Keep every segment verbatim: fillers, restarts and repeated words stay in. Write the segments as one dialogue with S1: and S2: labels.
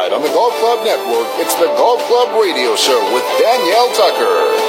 S1: Tonight on the Golf Club Network, it's the Golf Club Radio Show with Danielle Tucker.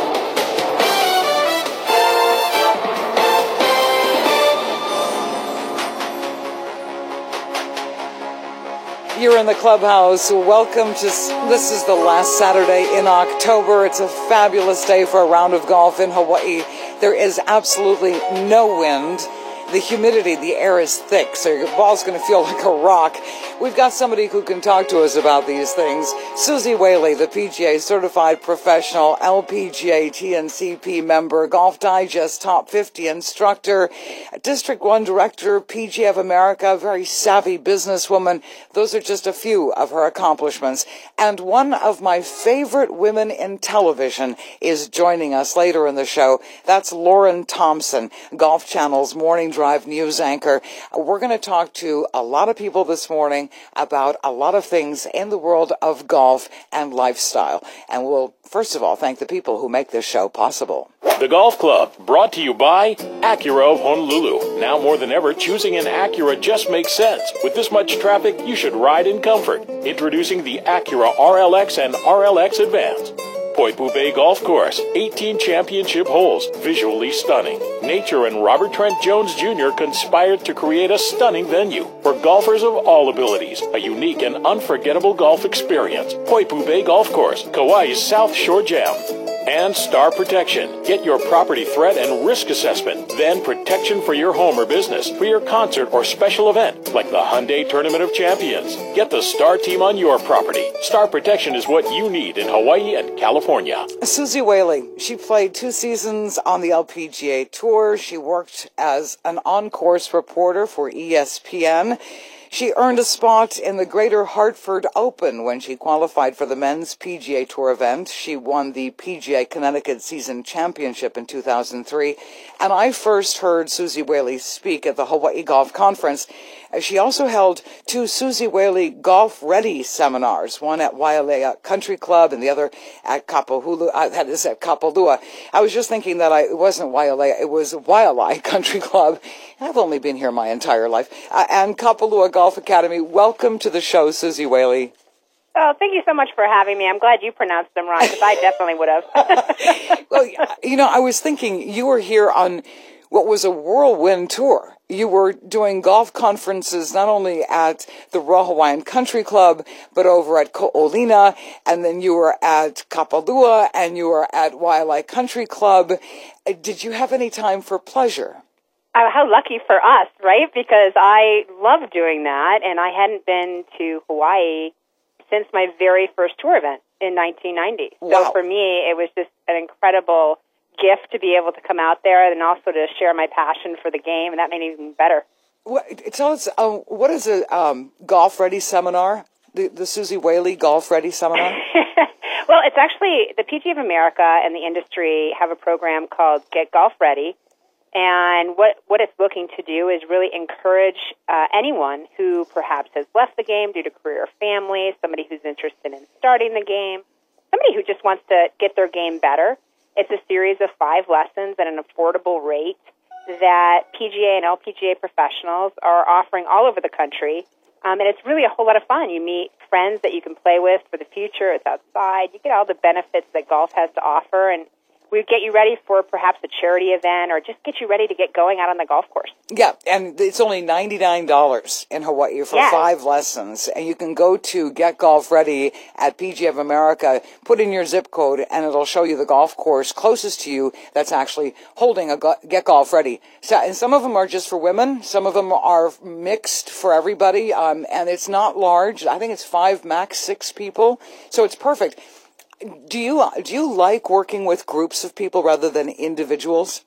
S2: You're in the clubhouse. Welcome to, this is the last Saturday in October. It's a fabulous day for a round of golf in Hawaii. There is absolutely no wind. The humidity, the air is thick, so your ball's going to feel like a rock. We've got somebody who can talk to us about these things. Suzy Whaley, the P G A certified professional, L P G A T N C P member, Golf Digest top fifty instructor, District one director, P G A of America, very savvy businesswoman. Those are just a few of her accomplishments. And one of my favorite women in television is joining us later in the show. That's Lauren Thompson, Golf Channel's morning drive news anchor. We're going to talk to a lot of people this morning about a lot of things in the world of golf and lifestyle. And we'll, first of all, thank the people who make this show possible.
S3: The Golf Club, brought to you by Acura of Honolulu. Now more than ever, choosing an Acura just makes sense. With this much traffic, you should ride in comfort. Introducing the Acura R L X and R L X Advance. Poipu Bay Golf Course, eighteen championship holes, visually stunning. Nature and Robert Trent Jones Junior conspired to create a stunning venue for golfers of all abilities, a unique and unforgettable golf experience. Poipu Bay Golf Course, Kauai's South Shore Jam. And Star Protection. Get your property threat and risk assessment. Then protection for your home or business, for your concert or special event, like the Hyundai Tournament of Champions. Get the Star team on your property. Star Protection is what you need in Hawaii and California.
S2: Suzy Whaley, she played two seasons on the L P G A Tour. She worked as an on-course reporter for E S P N. She earned a spot in the Greater Hartford Open when she qualified for the men's P G A Tour event. She won the P G A Connecticut Season Championship in two thousand three. And I first heard Suzy Whaley speak at the Hawaii Golf Conference. She also held two Suzy Whaley Golf Ready seminars, one at Wailea Country Club and the other at Kapahulu. I had this at Kapalua. I was just thinking that I, it wasn't Wailea, it was Wailea Country Club. I've only been here my entire life. Uh, and Kapalua Golf Academy. Welcome to the show, Suzy Whaley.
S4: Oh, thank you so much for having me. I'm glad you pronounced them right, because I definitely would have.
S2: Well, you know, I was thinking you were here on what was a whirlwind tour. You were doing golf conferences not only at the Royal Hawaiian Country Club, but over at Ko'olina, and then you were at Kapalua, and you were at Wailea Country Club. Did you have any time for pleasure?
S4: Uh, how lucky for us, right? Because I love doing that, and I hadn't been to Hawaii since my very first tour event in nineteen ninety.
S2: Wow.
S4: So for me, it was just an incredible gift to be able to come out there and also to share my passion for the game, and that made it even better.
S2: What, tell us, uh, what is a um, Golf Ready seminar? The, the Suzy Whaley Golf Ready seminar?
S4: Well, it's actually the P G A of America and the industry have a program called Get Golf Ready. And what, what it's looking to do is really encourage uh, anyone who perhaps has left the game due to career or family, somebody who's interested in starting the game, somebody who just wants to get their game better. It's a series of five lessons at an affordable rate that P G A and L P G A professionals are offering all over the country. Um, and it's really a whole lot of fun. You meet friends that you can play with for the future. It's outside. You get all the benefits that golf has to offer, and we get you ready for perhaps a charity event or just get you ready to get going out on the golf course.
S2: Yeah, and it's only ninety-nine dollars in Hawaii for
S4: yeah.
S2: five lessons. And you can go to Get Golf Ready at P G A of America, put in your zip code, and it'll show you the golf course closest to you that's actually holding a go- Get Golf Ready. So, and some of them are just for women. Some of them are mixed for everybody. Um, and it's not large. I think it's five, max six people. So it's perfect. Do you do you like working with groups of people rather than individuals?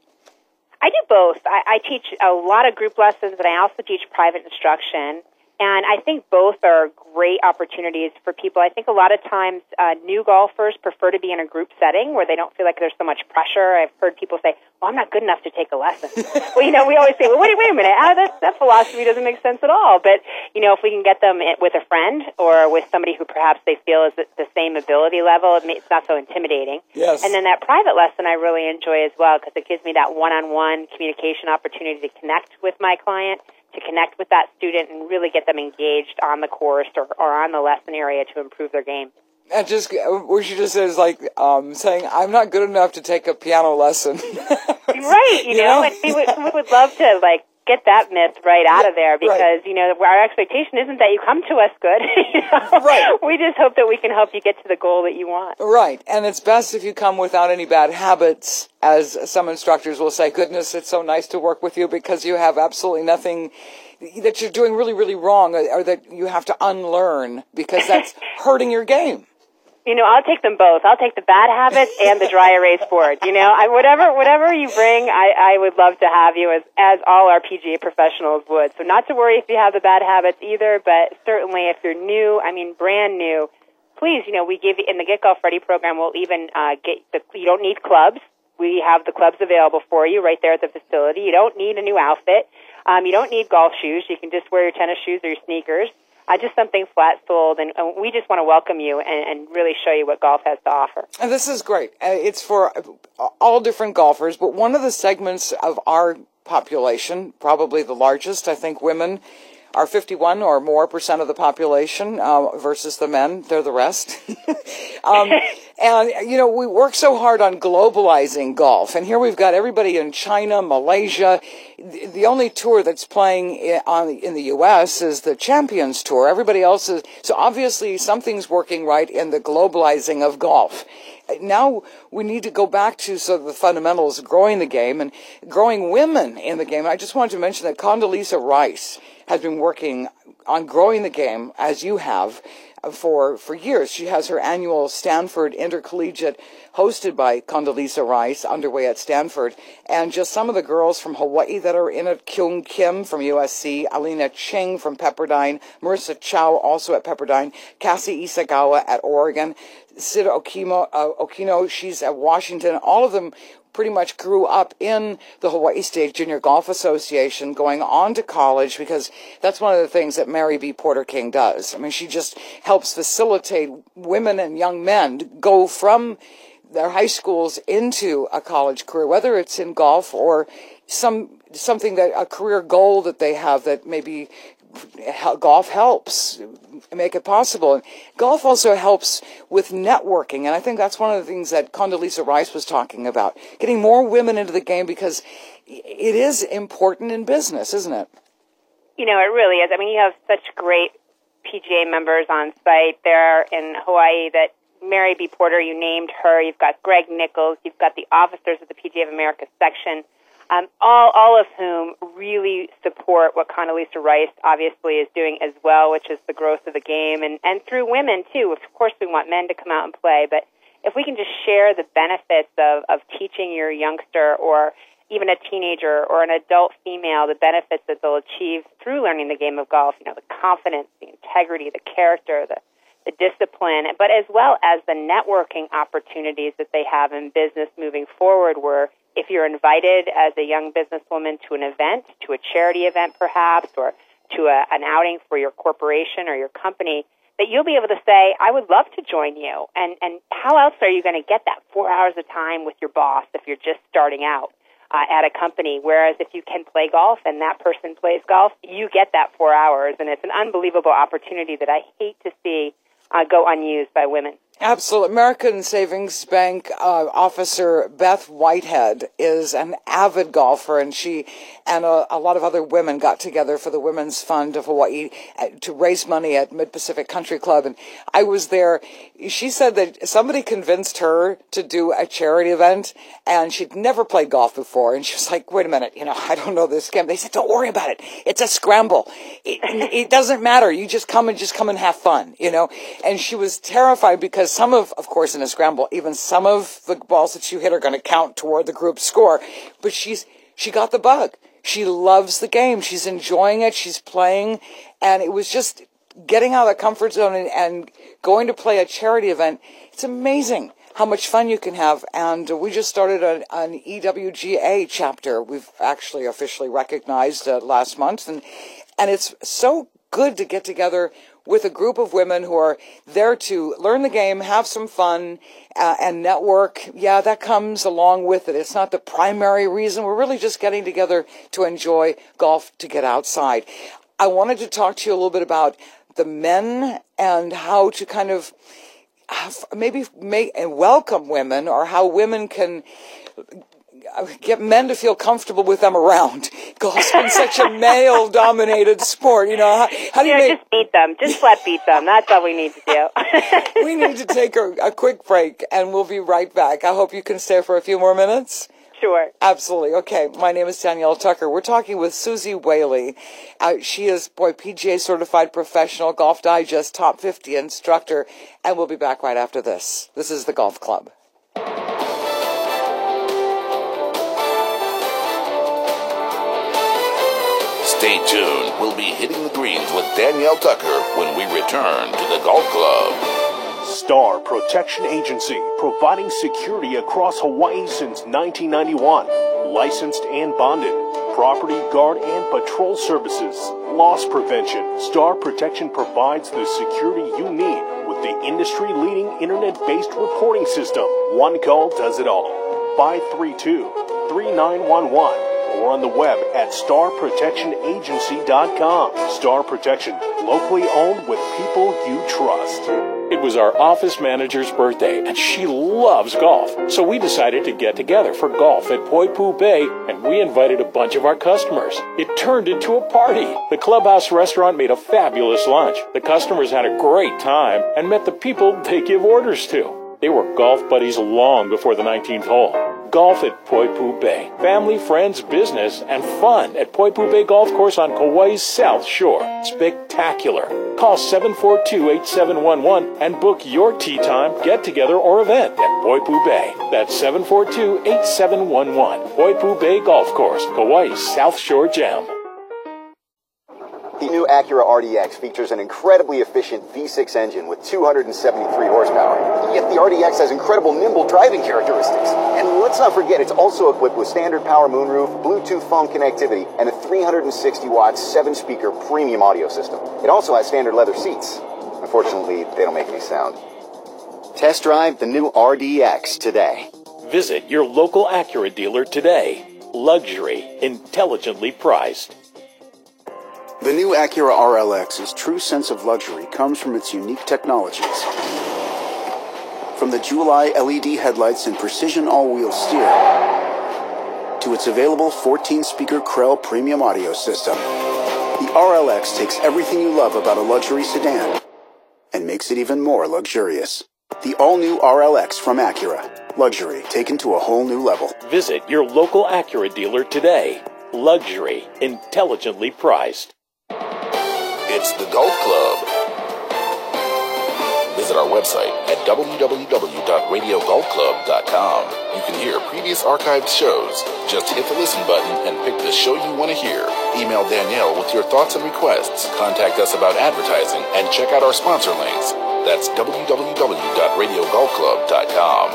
S4: I do both. I, I teach a lot of group lessons, but I also teach private instruction. And I think both are great opportunities for people. I think a lot of times uh, new golfers prefer to be in a group setting where they don't feel like there's so much pressure. I've heard people say, well, I'm not good enough to take a lesson. Well, you know, we always say, well, wait, wait a minute. Ah, that, that philosophy doesn't make sense at all. But, you know, if we can get them with a friend or with somebody who perhaps they feel is at the same ability level, it's not so intimidating.
S2: Yes.
S4: And then that private lesson I really enjoy as well because it gives me that one-on-one communication opportunity to connect with my client, to connect with that student and really get them engaged on the course or, or on the lesson area to improve their game.
S2: And just what she just said is like um, saying, "I'm not good enough to take a piano lesson."
S4: Right, you, you know, know? And we would, we would love to like get that myth right out of there because right. you know our expectation isn't that you come to us good. you know? Right. We just hope that we can help you get to the goal that you want.
S2: Right, and it's best if you come without any bad habits. As some instructors will say, "Goodness, it's so nice to work with you because you have absolutely nothing that you're doing really, really wrong, or, or that you have to unlearn because that's hurting your game."
S4: You know, I'll take them both. I'll take the bad habits and the dry erase board. You know, I, whatever whatever you bring, I, I would love to have you, as as all our P G A professionals would. So not to worry if you have the bad habits either, but certainly if you're new, I mean brand new, please, you know, we give you, in the Get Golf Ready program, we'll even uh, get, the, you don't need clubs. We have the clubs available for you right there at the facility. You don't need a new outfit. Um, you don't need golf shoes. You can just wear your tennis shoes or your sneakers. Uh, just something flat-soled, and uh, we just want to welcome you and, and really show you what golf has to offer.
S2: And this is great. Uh, it's for all different golfers, but one of the segments of our population, probably the largest, I think women are fifty-one or more percent of the population uh, versus the men. They're the rest. um, and, you know, we work so hard on globalizing golf. And here we've got everybody in China, Malaysia. The only tour that's playing in, on, in the U S is the Champions Tour. Everybody else is. So obviously something's working right in the globalizing of golf. Now we need to go back to sort of the fundamentals of growing the game and growing women in the game. I just wanted to mention that Condoleezza Rice has been working on growing the game, as you have, for for years. She has her annual Stanford Intercollegiate, hosted by Condoleezza Rice, underway at Stanford. And just some of the girls from Hawaii that are in it: Kyung Kim from U S C, Alina Ching from Pepperdine, Marissa Chow also at Pepperdine, Cassie Isagawa at Oregon, Sid Okino, uh, Okino, she's at Washington. All of them pretty much grew up in the Hawaii State Junior Golf Association, going on to college, because that's one of the things that Mary B. Porter King does. I mean, she just helps facilitate women and young men to go from their high schools into a college career, whether it's in golf or some something that a career goal that they have that maybe golf helps make it possible. And golf also helps with networking, and I think that's one of the things that Condoleezza Rice was talking about, getting more women into the game, because it is important in business, isn't it?
S4: You know, it really is. I mean, you have such great P G A members on site there in Hawaii that Mary B. Porter, you named her. You've got Greg Nichols. You've got the officers of the P G A of America section. Um, all, all of whom really support what Condoleezza Rice obviously is doing as well, which is the growth of the game, and, and through women, too. Of course, we want men to come out and play, but if we can just share the benefits of, of teaching your youngster or even a teenager or an adult female the benefits that they'll achieve through learning the game of golf, you know, the confidence, the integrity, the character, the, the discipline, but as well as the networking opportunities that they have in business moving forward, where if you're invited as a young businesswoman to an event, to a charity event perhaps, or to a, an outing for your corporation or your company, that you'll be able to say, I would love to join you. And, and how else are you going to get that four hours of time with your boss if you're just starting out uh, at a company? Whereas if you can play golf and that person plays golf, you get that four hours. And it's an unbelievable opportunity that I hate to see uh, go unused by women.
S2: Absolutely. American Savings Bank uh, officer Beth Whitehead is an avid golfer, and she and a, a lot of other women got together for the Women's Fund of Hawaii to raise money at Mid-Pacific Country Club. And I was there. She said that somebody convinced her to do a charity event, and she'd never played golf before. And she was like, wait a minute, you know, I don't know this game. They said, don't worry about it. It's a scramble. It, it doesn't matter. You just come and just come and have fun, you know. And she was terrified because some of, of course, in a scramble, even some of the balls that you hit are going to count toward the group score. But she's she got the bug. She loves the game. She's enjoying it. She's playing. And it was just getting out of the comfort zone and, and going to play a charity event. It's amazing how much fun you can have. And we just started an, an E W G A chapter. We've actually officially recognized uh, last month. And, and it's so good to get together with a group of women who are there to learn the game, have some fun, uh, and network. Yeah, that comes along with it. It's not the primary reason. We're really just getting together to enjoy golf, to get outside. I wanted to talk to you a little bit about the men and how to kind of maybe make and welcome women, or how women can get men to feel comfortable with them around. Golf's been such a male-dominated sport. You know, how, how do you,
S4: you know,
S2: make...
S4: just beat them. Just flat beat them. That's all we need to do.
S2: We need to take a, a quick break, and we'll be right back. I hope you can stay for a few more minutes.
S4: Sure.
S2: Absolutely. Okay, my name is Danielle Tucker. We're talking with Susie Whaley. Uh, she is, boy, P G A certified professional, Golf Digest top fifty instructor, and we'll be back right after this. This is the Golf Club.
S1: Stay tuned. We'll be hitting the greens with Danielle Tucker when we return to the Golf Club.
S5: Star Protection Agency, providing security across Hawaii since nineteen ninety-one. Licensed and bonded. Property, guard, and patrol services. Loss prevention. Star Protection provides the security you need with the industry-leading internet-based reporting system. One call does it all. five three two, three nine one one. Or on the web at star protection agency dot com. Star Protection, locally owned with people you trust.
S3: It was our office manager's birthday, and she loves golf. So we decided to get together for golf at Poipu Bay, and we invited a bunch of our customers. It turned into a party. The Clubhouse restaurant made a fabulous lunch. The customers had a great time and met the people they give orders to. They were golf buddies long before the nineteenth hole. Golf at Poipu Bay. Family, friends, business, and fun at Poipu Bay Golf Course on Kauai's South Shore. Spectacular. Call seven four two, eight seven one one and book your tee time, get-together, or event at Poipu Bay. That's seven four two, eight seven one one. Poipu Bay Golf Course, Kauai's South Shore Gem.
S6: The new Acura R D X features an incredibly efficient V six engine with two hundred seventy-three horsepower. Yet the R D X has incredible nimble driving characteristics. And let's not forget, it's also equipped with standard power moonroof, Bluetooth phone connectivity, and a three hundred sixty watt seven speaker premium audio system. It also has standard leather seats. Unfortunately, they don't make any sound. Test drive the new R D X today.
S3: Visit your local Acura dealer today. Luxury, intelligently priced.
S7: The new Acura R L X's true sense of luxury comes from its unique technologies. From the Jewel-Eye L E D headlights and precision all-wheel steer, to its available fourteen speaker Krell premium audio system, the R L X takes everything you love about a luxury sedan and makes it even more luxurious. The all-new R L X from Acura. Luxury taken to a whole new level.
S3: Visit your local Acura dealer today. Luxury, intelligently priced.
S1: It's the Golf Club. Visit our website at w w w dot radio golf club dot com. You can hear previous archived shows. Just hit the listen button and pick the show you want to hear. Email Danielle with your thoughts and requests. Contact us about advertising and check out our sponsor links. That's w w w dot radio golf club dot com.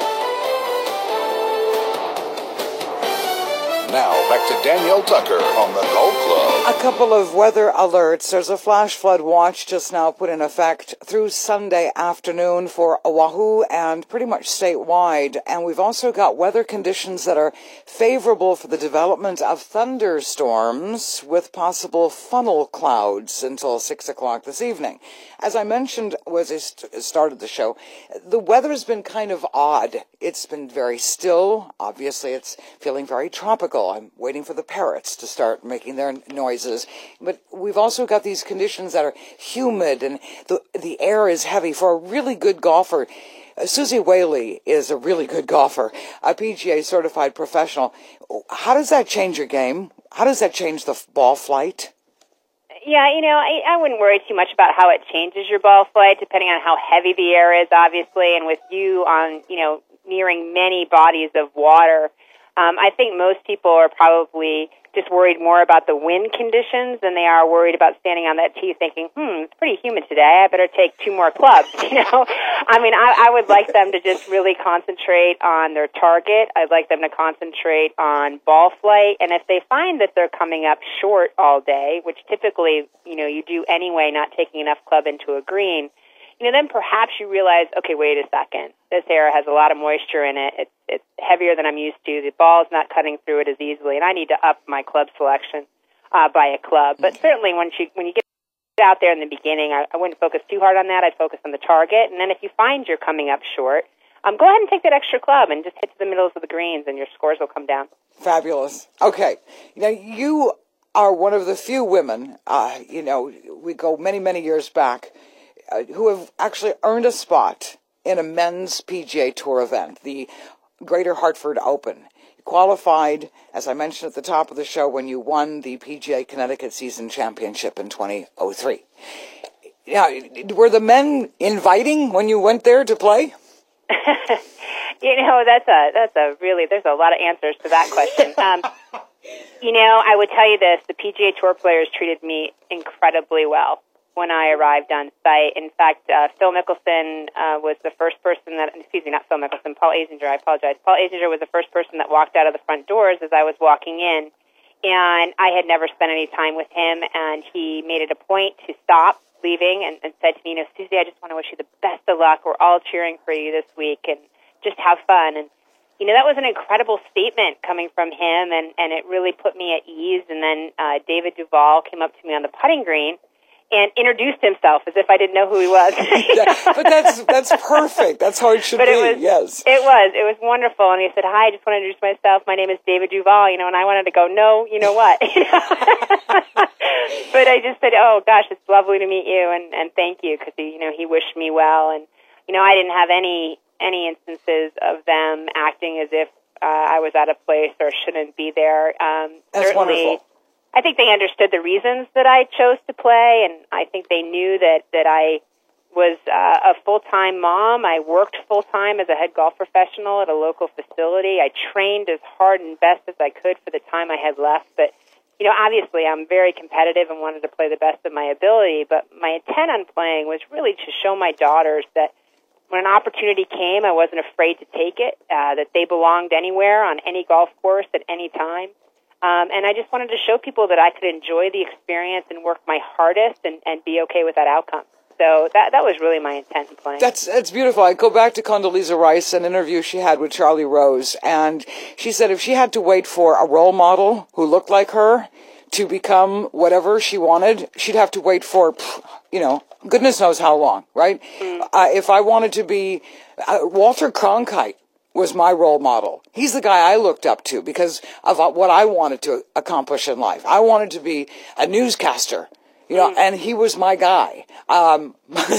S1: Now, back to Danielle Tucker on the Golf Club.
S2: A couple of weather alerts. There's a flash flood watch just now put in effect through Sunday afternoon for Oahu and pretty much statewide. And we've also got weather conditions that are favorable for the development of thunderstorms with possible funnel clouds until six o'clock this evening. As I mentioned as I st- started the show, the weather has been kind of odd. It's been very still. Obviously, it's feeling very tropical. I'm waiting for the parrots to start making their noises. But we've also got these conditions that are humid and the the air is heavy. For a really good golfer, uh, Susie Whaley is a really good golfer, a P G A certified professional. How does that change your game? How does that change the ball flight?
S4: Yeah, you know, I, I wouldn't worry too much about how it changes your ball flight, depending on how heavy the air is, obviously, and with you on, you know, nearing many bodies of water. Um, I think most people are probably just worried more about the wind conditions than they are worried about standing on that tee thinking, hmm, it's pretty humid today. I better take two more clubs, you know? I mean, I, I would like them to just really concentrate on their target. I'd like them to concentrate on ball flight. And if they find that they're coming up short all day, which typically, you know, you do anyway, not taking enough club into a green, you know, then perhaps you realize, okay, wait a second. This air has a lot of moisture in it. It's, it's heavier than I'm used to. The ball's not cutting through it as easily, and I need to up my club selection uh, by a club. But certainly when you, when you get out there in the beginning, I, I wouldn't focus too hard on that. I'd focus on the target. And then if you find you're coming up short, um, go ahead and take that extra club and just hit to the middles of the greens, and your scores will come down.
S2: Fabulous. Okay. Now, you are one of the few women, uh, you know, we go many, many years back, Uh, who have actually earned a spot in a men's P G A Tour event, the Greater Hartford Open. You qualified, as I mentioned at the top of the show, when you won the P G A Connecticut Season Championship in two thousand three. Now, were the men inviting when you went there to play?
S4: You know, that's a that's a really, there's a lot of answers to that question. Um, you know, I would tell you this, the P G A Tour players treated me incredibly well when I arrived on site. In fact, uh, Phil Mickelson uh, was the first person that, excuse me, not Phil Mickelson, Paul Azinger, I apologize. Paul Azinger was the first person that walked out of the front doors as I was walking in, and I had never spent any time with him, and he made it a point to stop leaving and, and said to me, you know, Susie, I just want to wish you the best of luck. We're all cheering for you this week, and just have fun. And, you know, that was an incredible statement coming from him, and, and it really put me at ease. And then uh, David Duval came up to me on the putting green and introduced himself as if I didn't know who he was.
S2: But that's that's perfect. That's how it should
S4: but
S2: be,
S4: it was,
S2: yes.
S4: It was. It was wonderful. And he said, hi, I just want to introduce myself. My name is David Duval, you know, and I wanted to go, no, you know what? But I just said, oh, gosh, it's lovely to meet you, and, and thank you, because, you know, he wished me well. And, you know, I didn't have any, any instances of them acting as if uh, I was out of place or shouldn't be there. Um,
S2: That's
S4: certainly,
S2: wonderful.
S4: I think they understood the reasons that I chose to play, and I think they knew that, that I was uh, a full-time mom. I worked full-time as a head golf professional at a local facility. I trained as hard and best as I could for the time I had left. But, you know, obviously I'm very competitive and wanted to play the best of my ability, but my intent on playing was really to show my daughters that when an opportunity came, I wasn't afraid to take it, uh, that they belonged anywhere on any golf course at any time. Um, and I just wanted to show people that I could enjoy the experience and work my hardest and, and be okay with that outcome. So that that was really my intent in playing.
S2: That's that's beautiful. I go back to Condoleezza Rice, an interview she had with Charlie Rose, and she said if she had to wait for a role model who looked like her to become whatever she wanted, she'd have to wait for, you know, goodness knows how long, right? Mm. Uh, if I wanted to be, uh, Walter Cronkite was my role model. He's the guy I looked up to because of what I wanted to accomplish in life. I wanted to be a newscaster, you know, mm. and he was my guy. Um,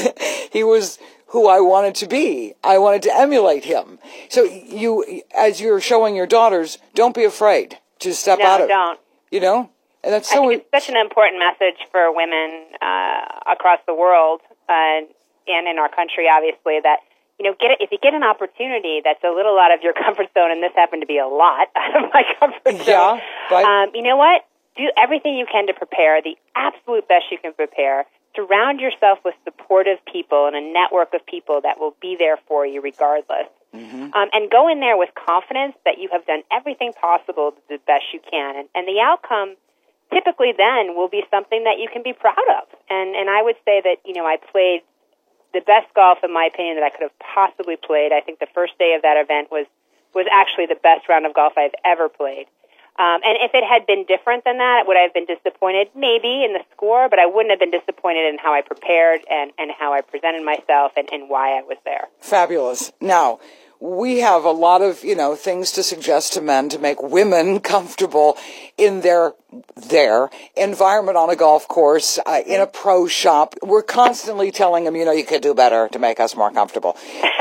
S2: he was who I wanted to be. I wanted to emulate him. So you, as you're showing your daughters, don't be afraid to step
S4: no,
S2: out of it.
S4: don't.
S2: You know? And that's
S4: I
S2: so
S4: think it's such an important message for women uh, across the world uh, and in our country, obviously, that, you know, get it, if you get an opportunity that's a little out of your comfort zone, and this happened to be a lot out of my comfort zone,
S2: yeah, but
S4: um, you know what? Do everything you can to prepare, the absolute best you can prepare. Surround yourself with supportive people and a network of people that will be there for you regardless. Mm-hmm. Um, and go in there with confidence that you have done everything possible to do the best you can. And, and the outcome typically then will be something that you can be proud of. And, and I would say that, you know, I played the best golf, in my opinion, that I could have possibly played. I think the first day of that event was, was actually the best round of golf I've ever played. Um, and if it had been different than that, would I have been disappointed? Maybe in the score, but I wouldn't have been disappointed in how I prepared and, and how I presented myself and, and why I was there.
S2: Fabulous. Now, we have a lot of, you know, things to suggest to men to make women comfortable in their their environment on a golf course, uh, in a pro shop. We're constantly telling them, you know, you could do better to make us more comfortable.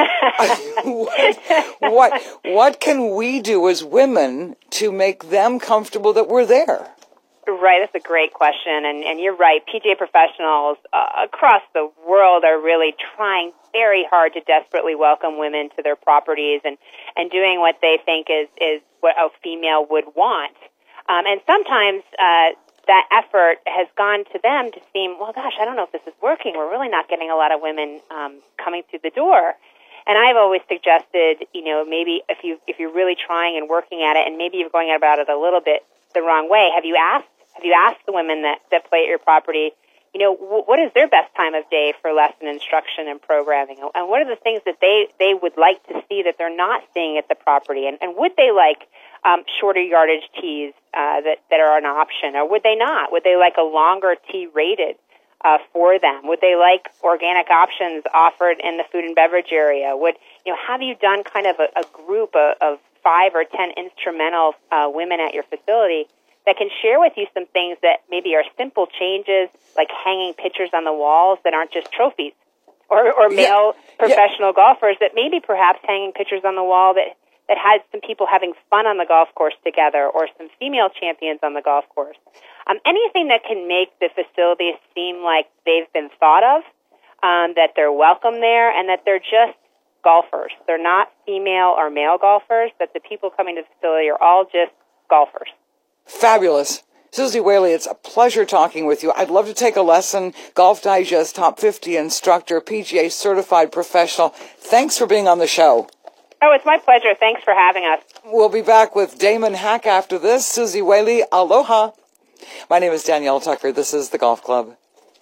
S2: what, what what can we do as women to make them comfortable that we're there?
S4: Right, that's a great question, and, and you're right. P G A professionals uh, across the world are really trying very hard to desperately welcome women to their properties and, and doing what they think is, is what a female would want. Um, and sometimes uh, that effort has gone to them to seem, well, gosh, I don't know if this is working. We're really not getting a lot of women um, coming through the door. And I've always suggested, you know, maybe if you if you're really trying and working at it, and maybe you're going about it a little bit the wrong way, have you asked have you asked the women that, that play at your property, you know, w- what is their best time of day for lesson instruction and programming, and what are the things that they, they would like to see that they're not seeing at the property, and, and would they like um, shorter yardage tees uh, that that are an option, or would they not? Would they like a longer tee rated Uh, for them? Would they like organic options offered in the food and beverage area? Would, you know, have you done kind of a, a group of, of five or ten instrumental uh, women at your facility that can share with you some things that maybe are simple changes, like hanging pictures on the walls that aren't just trophies, or, or male yeah. professional yeah. golfers that maybe perhaps hanging pictures on the wall that, that has some people having fun on the golf course together, or some female champions on the golf course. Um, anything that can make the facilities seem like they've been thought of, um, that they're welcome there, and that they're just golfers. They're not female or male golfers, that the people coming to the facility are all just golfers.
S2: Fabulous. Susie Whaley, it's a pleasure talking with you. I'd love to take a lesson. Golf Digest Top fifty instructor, P G A certified professional. Thanks for being on the show.
S4: Oh, it's my pleasure. Thanks for having us.
S2: We'll be back with Damon Hack after this. Susie Whaley, aloha. My name is Danielle Tucker. This is the Golf Club.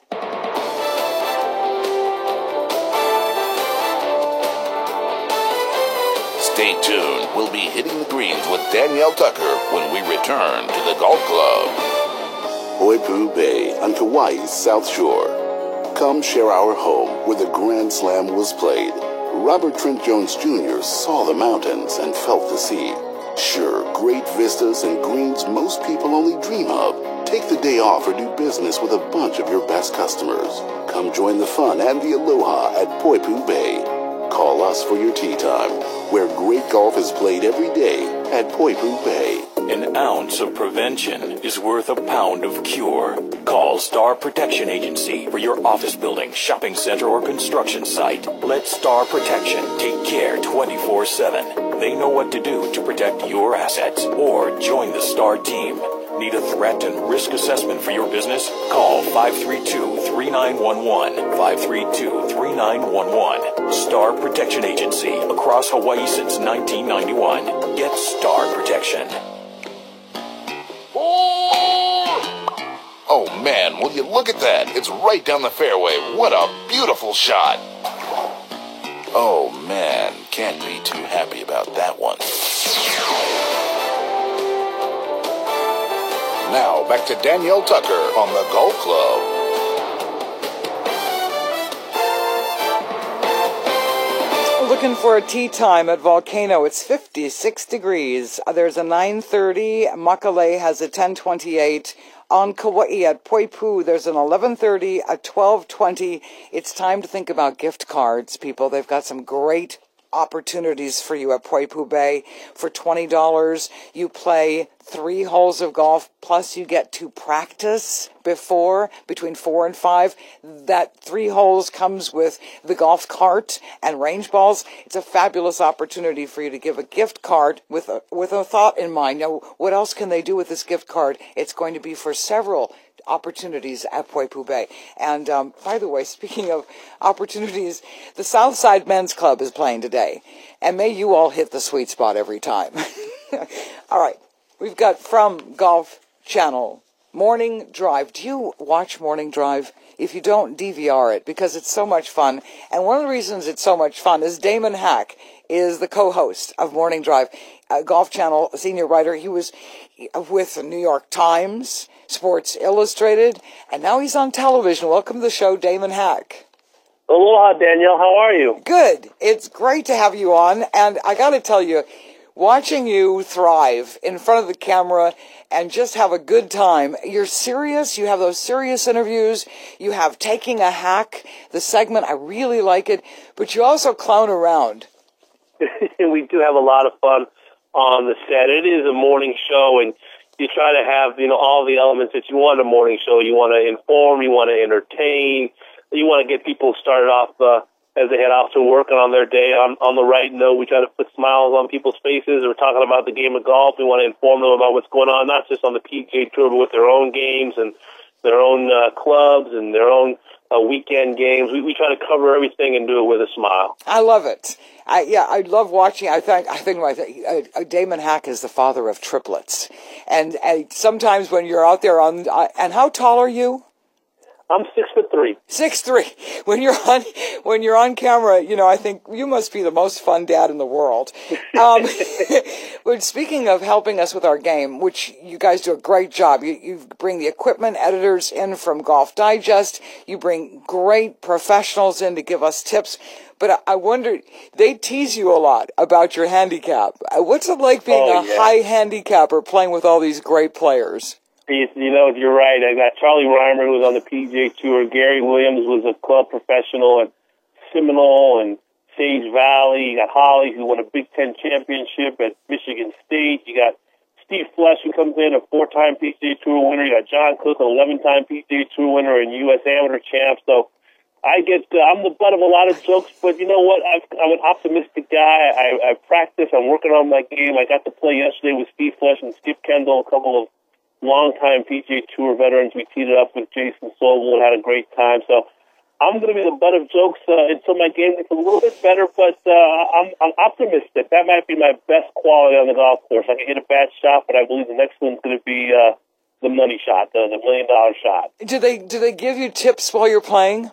S1: Stay tuned. We'll be hitting the greens with Danielle Tucker when we return to the Golf Club.
S7: Poipu Bay on Kauai's South Shore. Come share our home where the Grand Slam was played. Robert Trent Jones Junior saw the mountains and felt the sea. Sure, great vistas and greens most people only dream of. Take the day off or do business with a bunch of your best customers. Come join the fun and the aloha at Poipu Bay. Call us for your tee time, where great golf is played every day at Poipu Bay.
S3: An ounce of prevention is worth a pound of cure. Call Star Protection Agency for your office building, shopping center, or construction site. Let Star Protection take care twenty-four seven. They know what to do to protect your assets. Or join the Star team. Need a threat and risk assessment for your business? Call five three two, three nine one one, five three two, three nine one one. Star Protection Agency, across Hawaii since nineteen ninety-one. Get Star Protection.
S1: Oh man, will you look at that? It's right down the fairway. What a beautiful shot. Oh man, can't be too happy about that one. Now, back to Danielle Tucker on the Golf Club.
S2: Looking for a tee time at Volcano. It's fifty-six degrees. There's a nine thirty. Makale has a ten twenty-eight. On Kauai at Poipu, there's an eleven thirty, a twelve twenty. It's time to think about gift cards, people. They've got some great opportunities for you at Poipu Bay. For twenty dollars, you play three holes of golf, plus you get to practice before, between four and five. That three holes comes with the golf cart and range balls. It's a fabulous opportunity for you to give a gift card with a, with a thought in mind. Now, what else can they do with this gift card? It's going to be for several opportunities at Poipu Bay. And um, by the way, speaking of opportunities, the Southside Men's Club is playing today. And may you all hit the sweet spot every time. All right. We've got from Golf Channel, Morning Drive. Do you watch Morning Drive? If you don't, D V R it, because it's so much fun. And one of the reasons it's so much fun is Damon Hack is the co-host of Morning Drive, uh, Golf Channel senior writer. He was with the New York Times, Sports Illustrated, and now he's on television. Welcome to the show, Damon Hack.
S8: Aloha, Danielle. How are you?
S2: Good. It's great to have you on. And I got to tell you, watching you thrive in front of the camera and just have a good time. You're serious. You have those serious interviews. You have Taking a Hack, the segment. I really like it. But you also clown around.
S8: We do have a lot of fun on the set. It is a morning show, and you try to have, you know, all the elements that you want in a morning show. You want to inform, you want to entertain, you want to get people started off uh, as they head off to work and on their day on, on the right note. We try to put smiles on people's faces. We're talking about the game of golf. We want to inform them about what's going on, not just on the P G A Tour, but with their own games and their own uh, clubs and their own uh, weekend games. We, we try to cover everything and do it with a smile.
S2: I love it. I, yeah, I love watching. I think I think my, uh, Damon Hack is the father of triplets, and, and sometimes when you're out there on, uh, and how tall are you?
S8: I'm six foot three.
S2: Six three. When you're on, when you're on camera, you know, I think you must be the most fun dad in the world. Um, but speaking of helping us with our game, which you guys do a great job. You, you bring the equipment editors in from Golf Digest. You bring great professionals in to give us tips. But I wonder, they tease you a lot about your handicap. What's it like being
S8: oh,
S2: a
S8: yeah.
S2: high handicapper playing with all these great players?
S8: You know, you're right. I got Charlie Reimer, who was on the P G A Tour. Gary Williams was a club professional at Seminole and Sage Valley. You got Holly, who won a Big Ten championship at Michigan State. You got Steve Flesh, who comes in, a four-time P G A Tour winner. You got John Cook, an eleven-time P G A Tour winner and U S Amateur champ. So I get, uh, I'm the butt of a lot of jokes, but you know what? I've, I'm an optimistic guy. I, I practice. I'm working on my game. I got to play yesterday with Steve Flesh and Skip Kendall, a couple of longtime P G A Tour veterans. We teed it up with Jason Sobel and had a great time. So I'm going to be the butt of jokes uh, until my game gets a little bit better, but uh, I'm, I'm optimistic. That might be my best quality on the golf course. I can hit a bad shot, but I believe the next one's going to be uh, the money shot, the, the million-dollar shot.
S2: Do they do they give you tips while you're playing?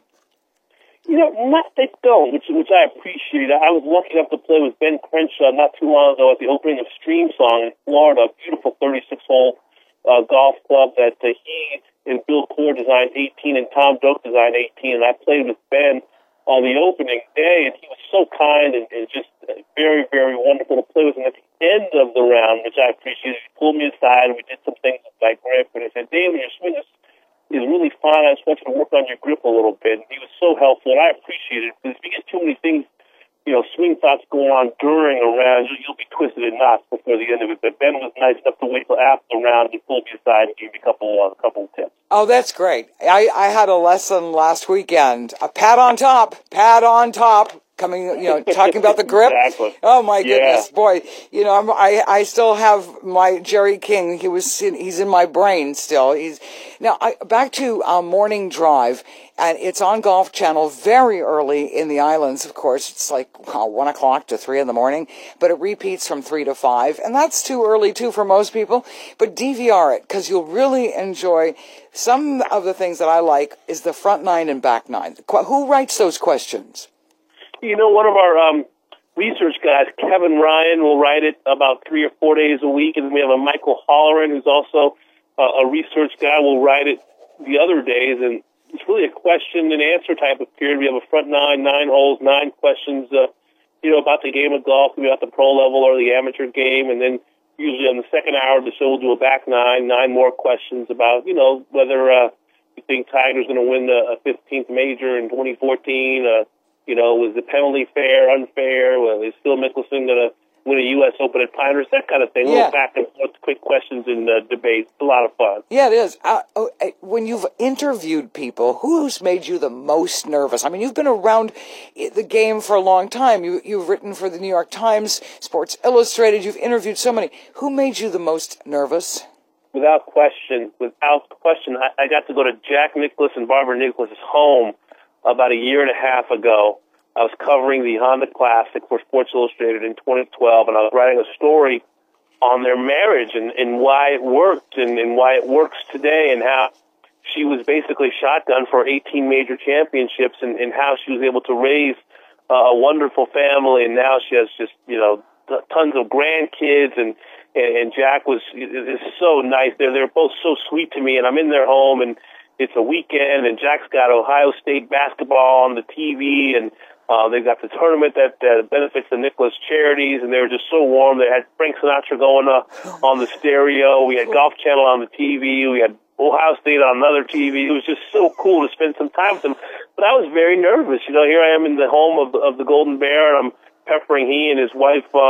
S8: You know, not they don't, which which I appreciate. I was lucky enough to play with Ben Crenshaw not too long ago at the opening of Stream Song in Florida, a beautiful thirty-six hole uh, golf club that uh, he and Bill Core designed eighteen and Tom Doak designed eighteen, and I played with Ben on the opening day, and he was so kind and, and just very, very wonderful to play with. And at the end of the round, which I appreciated, he pulled me aside, and we did some things with my grip, and he said, "David, your swing is is really fine. I just want you to work on your grip a little bit." And he was so helpful, and I appreciate it, because if you get too many things, you know, swing thoughts going on during a round, you'll, you'll be twisted in knots before the end of it. But Ben was nice enough to wait till after the round. He pulled me aside and gave me a couple, uh, couple of tips.
S2: Oh, that's great. I, I had a lesson last weekend. A pat on top, pat on top. Coming, you know, talking about the grip.
S8: Exactly.
S2: Oh my goodness,
S8: Yeah.
S2: boy! You know, I'm, I I still have my Jerry King. He was in, he's in my brain still. He's now I, back to um, Morning Drive, and it's on Golf Channel very early in the islands. Of course, it's like uh, one o'clock to three in the morning, but it repeats from three to five, and that's too early too for most people. But D V R it, because you'll really enjoy. Some of the things that I like is the front nine and back nine. Qu- Who writes those questions?
S8: You know, one of our um, research guys, Kevin Ryan, will write it about three or four days a week, and then we have a Michael Holleran, who's also uh, a research guy, will write it the other days, and it's really a question and answer type of period. We have a front nine, nine holes, nine questions, uh, you know, about the game of golf, about the pro level or the amateur game, and then usually on the second hour of the show, we'll do a back nine, nine more questions about, you know, whether uh, you think Tiger's going to win the fifteenth major in twenty fourteen, uh, you know, was the penalty fair, unfair? Well, is Phil Mickelson going to win a U S Open at Pinehurst? That kind of thing.
S2: Yeah.
S8: Little back and forth, quick questions and uh, debates. It's a lot of fun.
S2: Yeah, it is. Uh, oh, uh, when you've interviewed people, who's made you the most nervous? I mean, you've been around the game for a long time. You, you've written for the New York Times, Sports Illustrated. You've interviewed so many. Who made you the most nervous?
S8: Without question, without question, I, I got to go to Jack Nicklaus and Barbara Nicklaus's home about a year and a half ago. I was covering the Honda Classic for Sports Illustrated in twenty twelve, and I was writing a story on their marriage and, and why it worked and, and why it works today, and how she was basically shotgun for eighteen major championships, and, and how she was able to raise uh, a wonderful family, and now she has just, you know, t- tons of grandkids, and, and, and Jack was is so nice. They're, they're both so sweet to me, and I'm in their home, and it's a weekend, and Jack's got Ohio State basketball on the T V, and uh, they've got the tournament that uh, benefits the Nicklaus charities, and they were just so warm. They had Frank Sinatra going uh, on the stereo. We had Golf Channel on the T V. We had Ohio State on another T V. It was just so cool to spend some time with them. But I was very nervous. You know, here I am in the home of, of the Golden Bear, and I'm peppering he and his wife, uh,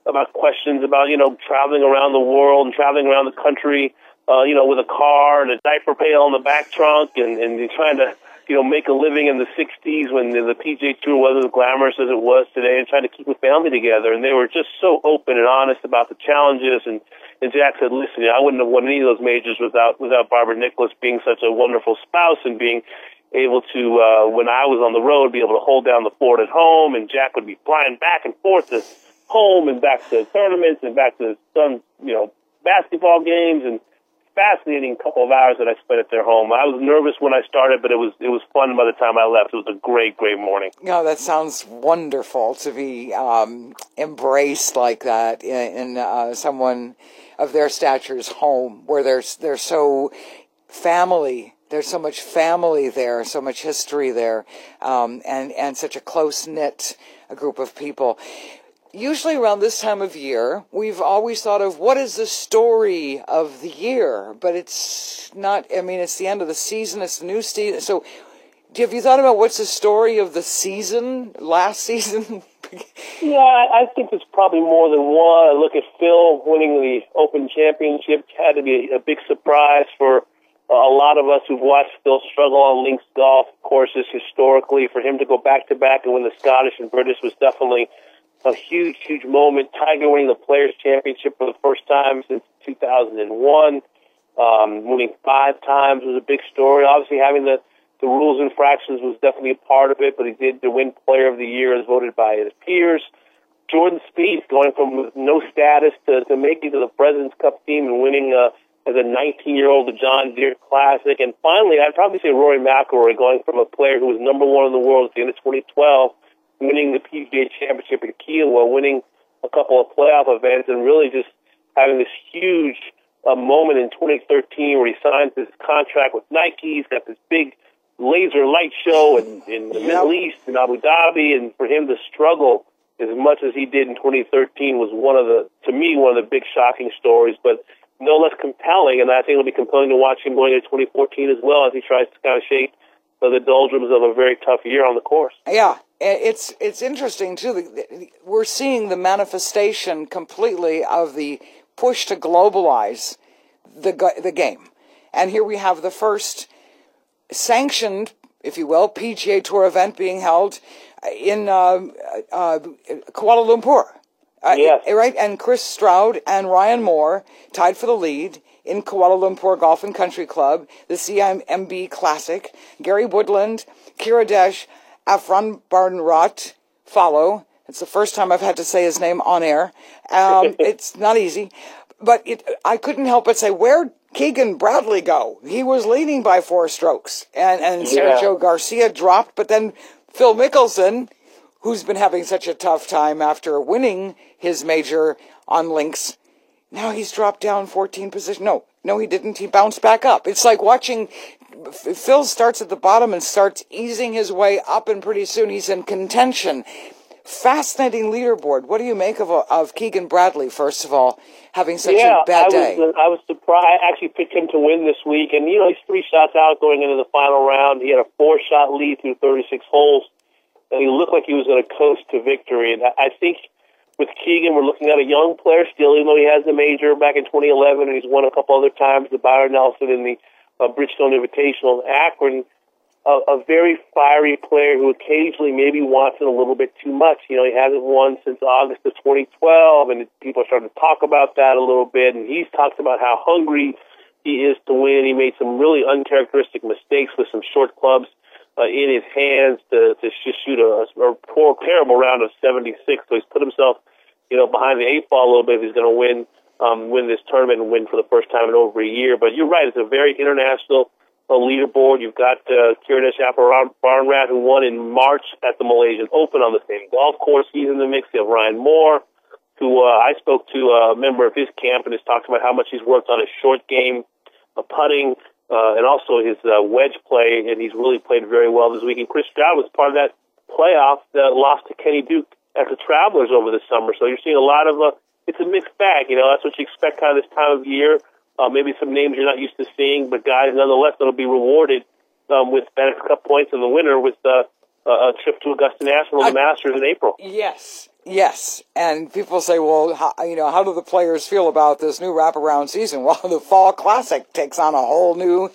S8: about questions about, you know, traveling around the world and traveling around the country, uh, you know, with a car and a diaper pail in the back trunk and, and trying to, you know, make a living in the sixties when the, the P G A Tour wasn't as glamorous as it was today, and trying to keep a family together. And they were just so open and honest about the challenges. And, and Jack said, listen, I wouldn't have won any of those majors without without Barbara Nicklaus being such a wonderful spouse and being able to, uh, when I was on the road, be able to hold down the fort at home, and Jack would be flying back and forth to home and back to tournaments and back to some, you know, basketball games, and fascinating couple of hours that I spent at their home. I was nervous when I started, but it was it was fun by the time I left. It was a great, great morning.
S2: Yeah, that sounds wonderful to be um, embraced like that in, in uh, someone of their stature's home, where there's they're so family. There's so much family there, so much history there, um, and and such a close knit group of people. Usually around this time of year, we've always thought of what is the story of the year, but it's not, I mean, it's the end of the season, it's the new season. So have you thought about what's the story of the season, last season?
S8: Yeah, I, I think it's probably more than one. I look at Phil winning the Open Championship, had to be a big surprise for a lot of us who've watched Phil struggle on links golf courses historically. For him to go back-to-back and win the Scottish and British was definitely a huge, huge moment. Tiger winning the Players' Championship for the first time since two thousand one, um, winning five times was a big story. Obviously, having the, the rules infractions was definitely a part of it, but he did the win Player of the Year as voted by his peers. Jordan Spieth going from no status to, to making to the President's Cup team and winning uh, as a nineteen-year-old the John Deere Classic. And finally, I'd probably say Rory McIlroy going from a player who was number one in the world at the end of twenty twelve, winning the P G A Championship at Kiawah, winning a couple of playoff events, and really just having this huge uh, moment in twenty thirteen where he signs this contract with Nike. He's got this big laser light show in, in the yep. Middle East, in Abu Dhabi, and for him to struggle as much as he did in twenty thirteen was one of the, to me, one of the big shocking stories, but no less compelling, and I think it'll be compelling to watch him going into twenty fourteen as well as he tries to kind of shake the doldrums of a very tough year on the course.
S2: Yeah, it's it's interesting, too. We're seeing the manifestation completely of the push to globalize the the game. And here we have the first sanctioned, if you will, P G A Tour event being held in uh, uh, Kuala Lumpur. Uh,
S8: yes.
S2: Right? And Chris Stroud and Ryan Moore tied for the lead in Kuala Lumpur Golf and Country Club, the C I M B Classic. Gary Woodland, Kiradesh Afranbarnrot follow. It's the first time I've had to say his name on air. Um, it's not easy. But it, I couldn't help but say, where'd Keegan Bradley go? He was leading by four strokes. And, and
S8: yeah.
S2: Sergio Garcia dropped, but then Phil Mickelson, who's been having such a tough time after winning his major on links, now he's dropped down fourteen positions. No, no, he didn't. He bounced back up. It's like watching Phil starts at the bottom and starts easing his way up, and pretty soon he's in contention. Fascinating leaderboard. What do you make of of Keegan Bradley, first of all, having such
S8: yeah,
S2: a bad
S8: I
S2: day?
S8: Was, I was surprised. I actually picked him to win this week, and, you know, he's three shots out going into the final round. He had a four-shot lead through thirty-six holes, and he looked like he was going to coast to victory. And I think with Keegan, we're looking at a young player still, even though he has the major back in twenty eleven, and he's won a couple other times, the Byron Nelson and the uh, Bridgestone Invitational in Akron. A, a very fiery player who occasionally maybe wants it a little bit too much. You know, he hasn't won since August of twenty twelve, and people are starting to talk about that a little bit, and he's talked about how hungry he is to win. He made some really uncharacteristic mistakes with some short clubs Uh, in his hands to, to just shoot a, a poor, terrible round of seventy-six. So he's put himself, you know, behind the eight ball a little bit if he's going to win, um, win this tournament and win for the first time in over a year. But you're right, it's a very international uh, leaderboard. You've got uh, Kiradesh Afranbarnrot, who won in March at the Malaysian Open on the same golf course. He's in the mix. You have Ryan Moore, who uh, I spoke to a member of his camp and has talked about how much he's worked on his short game, uh, putting, Uh, and also his uh, wedge play, and he's really played very well this week. And Chris Stroud was part of that playoff that lost to Kenny Duke at the Travelers over the summer. So you're seeing a lot of a, it's a mixed bag. You know, that's what you expect kind of this time of year. Uh, maybe some names you're not used to seeing, but guys nonetheless that'll be rewarded um, with FedEx Cup points in the winter with uh, a trip to Augusta National, the Masters in April.
S2: Yes. Yes, and people say, well, how, you know, how do the players feel about this new wraparound season? Well, the Fall Classic takes on a whole new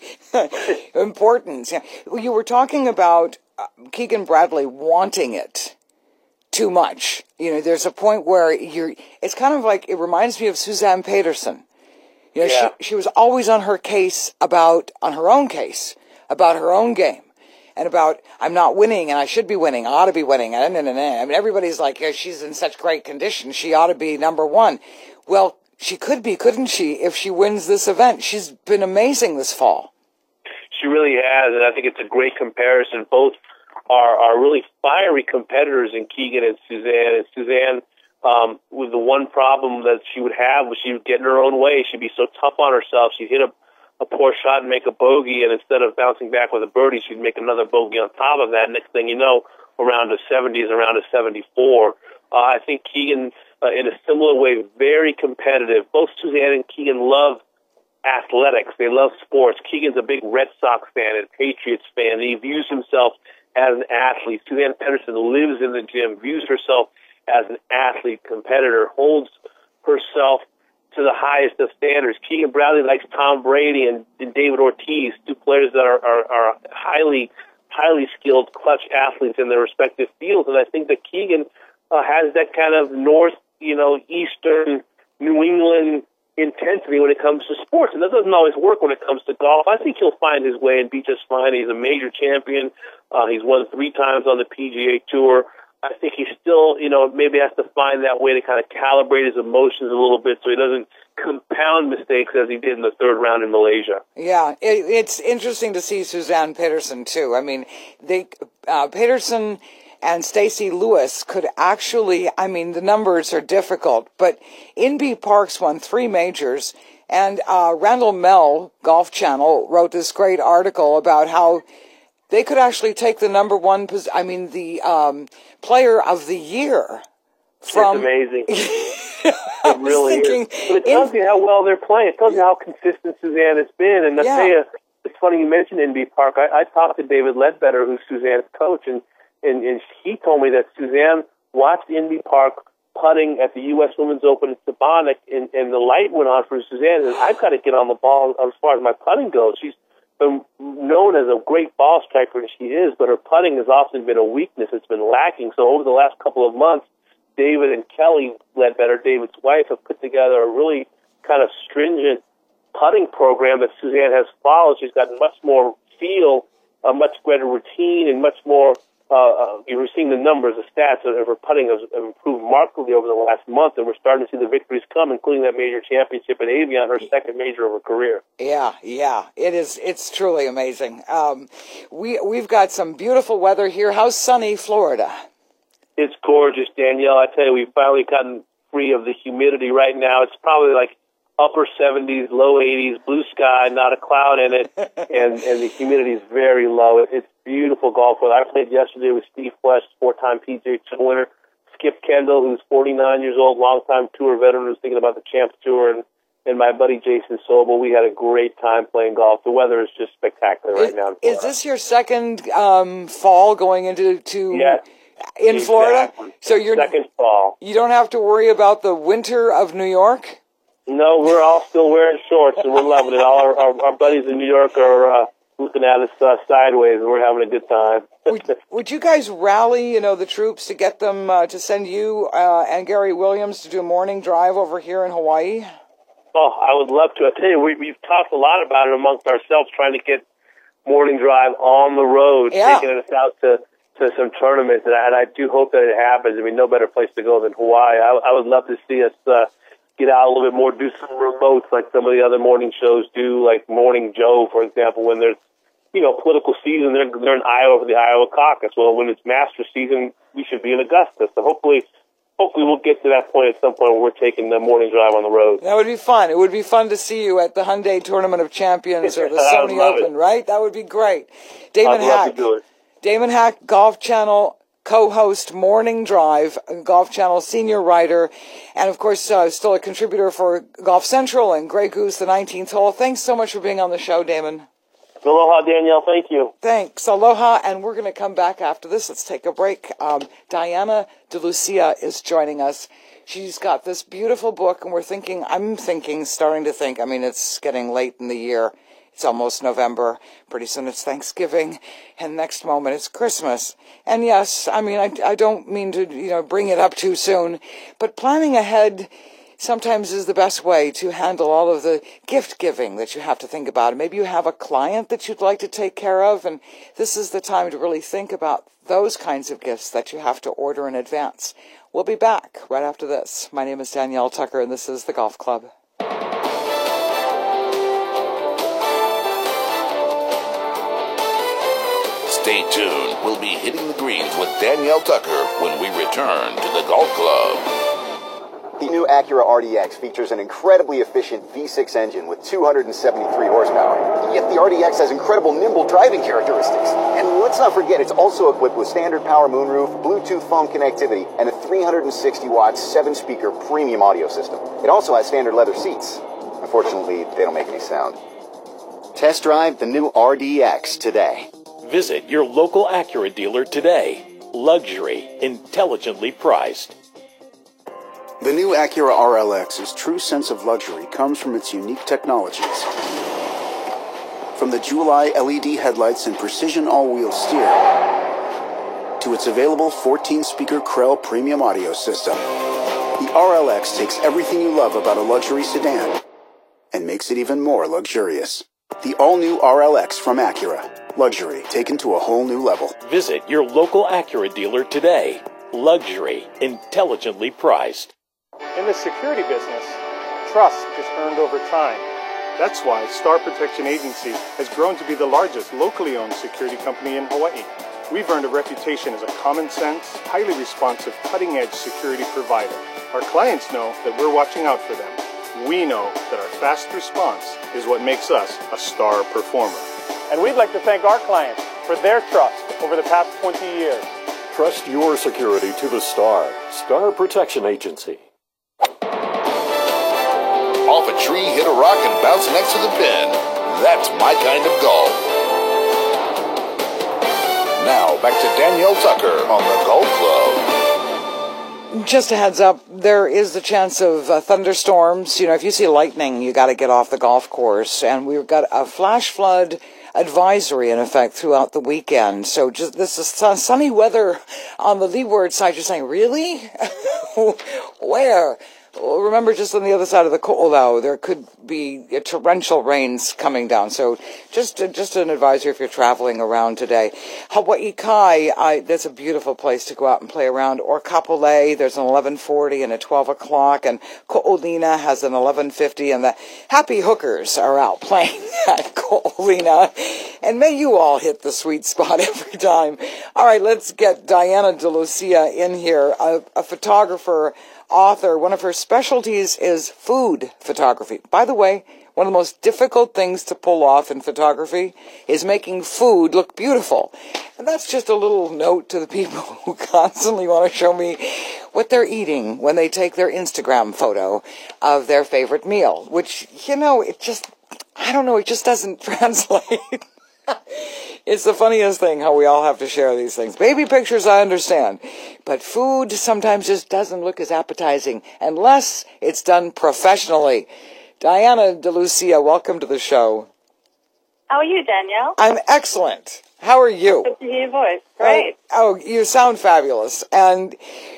S2: importance. Yeah. You were talking about uh, Keegan Bradley wanting it too much. You know, there's a point where you're, it's kind of like, it reminds me of Suzanne Peterson. You know,
S8: yeah.
S2: she, she was always on her case about, on her own case, about her own game. And about, I'm not winning, and I should be winning, I ought to be winning, and, and, and, and. I mean, everybody's like, yeah, she's in such great condition, she ought to be number one. Well, she could be, couldn't she, if she wins this event? She's been amazing this fall.
S8: She really has, and I think it's a great comparison. Both are, are really fiery competitors in Keegan and Suzanne. And Suzanne, um, with the one problem that she would have was she would get in her own way. She'd be so tough on herself. She'd hit a a poor shot and make a bogey, and instead of bouncing back with a birdie, she'd make another bogey on top of that. Next thing you know, around a seventies, around a seventy-four. Uh, I think Keegan, uh, in a similar way, very competitive. Both Suzanne and Keegan love athletics. They love sports. Keegan's a big Red Sox fan and Patriots fan. He views himself as an athlete. Suzanne Pedersen lives in the gym, views herself as an athlete, competitor, holds herself to the highest of standards. Keegan Bradley likes Tom Brady and, and David Ortiz, two players that are, are, are highly, highly skilled, clutch athletes in their respective fields. And I think that Keegan uh, has that kind of north, you know, eastern New England intensity when it comes to sports. And that doesn't always work when it comes to golf. I think he'll find his way and be just fine. He's a major champion. Uh, he's won three times on the P G A Tour. I think he still, you know, maybe has to find that way to kind of calibrate his emotions a little bit so he doesn't compound mistakes as he did in the third round in Malaysia.
S2: Yeah, it, it's interesting to see Suzanne Peterson, too. I mean, they uh, Peterson and Stacey Lewis could actually, I mean, the numbers are difficult, but Inbee Parks won three majors, and uh, Randall Mell, Golf Channel, wrote this great article about how they could actually take the number one, pos- I mean, the um, player of the year from...
S8: It's amazing. It really
S2: thinking,
S8: is. But it tells
S2: in,
S8: you how well they're playing. It tells you how consistent Suzanne has been. And I'll
S2: yeah.
S8: tell you, it's funny you mentioned Inbee Park. I, I talked to David Ledbetter, who's Suzanne's coach, and, and, and he told me that Suzanne watched Inbee Park putting at the U S Women's Open in Sabonic, and, and the light went on for Suzanne, and I've got to get on the ball as far as my putting goes. She's been known as a great ball striker, and she is, but her putting has often been a weakness. It's been lacking. So over the last couple of months, David and Kelly Ledbetter, David's wife, have put together a really kind of stringent putting program that Suzanne has followed. She's gotten much more feel, a much better routine, and much more, uh, uh, you're seeing the numbers, the stats of her putting have, have improved markedly over the last month, and we're starting to see the victories come, including that major championship at Avion, her second major of her career.
S2: Yeah, yeah, it is. It's truly amazing. Um, we, we've got some beautiful weather here. How's sunny Florida?
S8: It's gorgeous, Danielle. I tell you, we've finally gotten free of the humidity right now. It's probably like upper seventies, low eighties, blue sky, not a cloud in it, and, and the humidity is very low. It's beautiful golf weather. I played yesterday with Steve Flesh, four-time P G A Tour winner, Skip Kendall, who's forty-nine years old, longtime tour veteran who's thinking about the Champs Tour, and, and my buddy Jason Sobel. We had a great time playing golf. The weather is just spectacular right
S2: is,
S8: now.
S2: Is this your second um, fall going into to
S8: yeah,
S2: in
S8: exactly.
S2: Florida? So you're
S8: second fall.
S2: You don't have to worry about the winter of New York?
S8: No, we're all still wearing shorts, and we're loving it. All our, our, our buddies in New York are uh, looking at us uh, sideways, and we're having a good time.
S2: would, would you guys rally, you know, the troops to get them uh, to send you uh, and Gary Williams to do a morning drive over here in Hawaii?
S8: Oh, I would love to. I tell you, we, we've talked a lot about it amongst ourselves, trying to get morning drive on the road,
S2: yeah.
S8: taking us out to, to some tournaments, and I, and I do hope that it happens. I mean, no better place to go than Hawaii. I, I would love to see us uh, get out a little bit more, do some remotes like some of the other morning shows do, like Morning Joe, for example, when there's, you know, political season, they're, they're in Iowa for the Iowa caucus. Well, when it's Masters season, we should be in Augusta. So hopefully, hopefully we'll get to that point at some point where we're taking the morning drive on the road.
S2: That would be fun. It would be fun to see you at the Hyundai Tournament of Champions or the Sony Open,
S8: it.
S2: right? That would be great. Damon
S8: I'd love
S2: Hack,
S8: to do it.
S2: Damon Hack, Golf Channel co-host, Morning Drive, Golf Channel senior writer, and of course uh, still a contributor for Golf Central and Grey Goose, the nineteenth hole. Thanks so much for being on the show, Damon.
S8: Aloha, Danielle. Thank you.
S2: Thanks. Aloha, and we're going to come back after this. Let's take a break. Um, Diana DeLucia is joining us. She's got this beautiful book, and we're thinking, I'm thinking, starting to think, I mean, it's getting late in the year. It's almost November. Pretty soon it's Thanksgiving. And next moment it's Christmas. And yes, I mean, I, I don't mean to, you know, bring it up too soon, but planning ahead sometimes is the best way to handle all of the gift giving that you have to think about. Maybe you have a client that you'd like to take care of, and this is the time to really think about those kinds of gifts that you have to order in advance. We'll be back right after this. My name is Danielle Tucker, and this is The Golf Club.
S1: Stay tuned. We'll be hitting the greens with Danielle Tucker when we return to the Golf Club.
S6: The new Acura R D X features an incredibly efficient V six engine with two hundred seventy-three horsepower. Yet the R D X has incredible nimble driving characteristics. And let's not forget, it's also equipped with standard power moonroof, Bluetooth phone connectivity, and a three hundred sixty watt seven speaker premium audio system. It also has standard leather seats. Unfortunately, they don't make any sound. Test drive the new R D X today.
S3: Visit your local Acura dealer today. Luxury, intelligently priced.
S7: The new Acura R L X's true sense of luxury comes from its unique technologies. From the Jewel-Eye L E D headlights and precision all-wheel steer, to its available fourteen speaker Krell premium audio system, the R L X takes everything you love about a luxury sedan and makes it even more luxurious. The all-new R L X from Acura. Luxury taken to a whole new level.
S3: Visit your local Acura dealer today. Luxury, intelligently priced.
S5: In the security business, trust is earned over time. That's why Star Protection Agency has grown to be the largest locally owned security company in Hawaii. We've earned a reputation as a common sense, highly responsive, cutting-edge security provider. Our clients know that we're watching out for them. We know that our fast response is what makes us a star performer. And we'd like to thank our clients for their trust over the past twenty years.
S9: Trust your security to the Star. Star Protection Agency.
S1: Off a tree, hit a rock, and bounce next to the pin. That's my kind of golf. Now, back to Danielle Tucker on the Golf Club.
S2: Just a heads up, there is the chance of uh, thunderstorms. You know, if you see lightning, you got to get off the golf course. And we've got a flash flood advisory in effect throughout the weekend. So just this is sun, sunny weather on the leeward side. You're saying, really? Where? Well, remember, just on the other side of the Ko'olau, there could be uh, torrential rains coming down. So just uh, just an advisory if you're traveling around today. Hawaii Kai, I, that's a beautiful place to go out and play around. Or Kapolei, there's an eleven forty and a twelve o'clock. And Ko'olina has an eleven fifty. And the happy hookers are out playing at Ko'olina. And may you all hit the sweet spot every time. All right, let's get Diana DeLucia in here, a, a photographer, author. One of her specialties is food photography. By the way, one of the most difficult things to pull off in photography is making food look beautiful. And that's just a little note to the people who constantly want to show me what they're eating when they take their Instagram photo of their favorite meal, which, you know, it just, I don't know, it just doesn't translate. It's the funniest thing how we all have to share these things. Baby pictures, I understand. But food sometimes just doesn't look as appetizing unless it's done professionally. Diana DeLucia, welcome to the show.
S10: How are you, Danielle?
S2: I'm excellent. How are you?
S10: Good to hear your voice. Great.
S2: Oh, oh you sound fabulous. And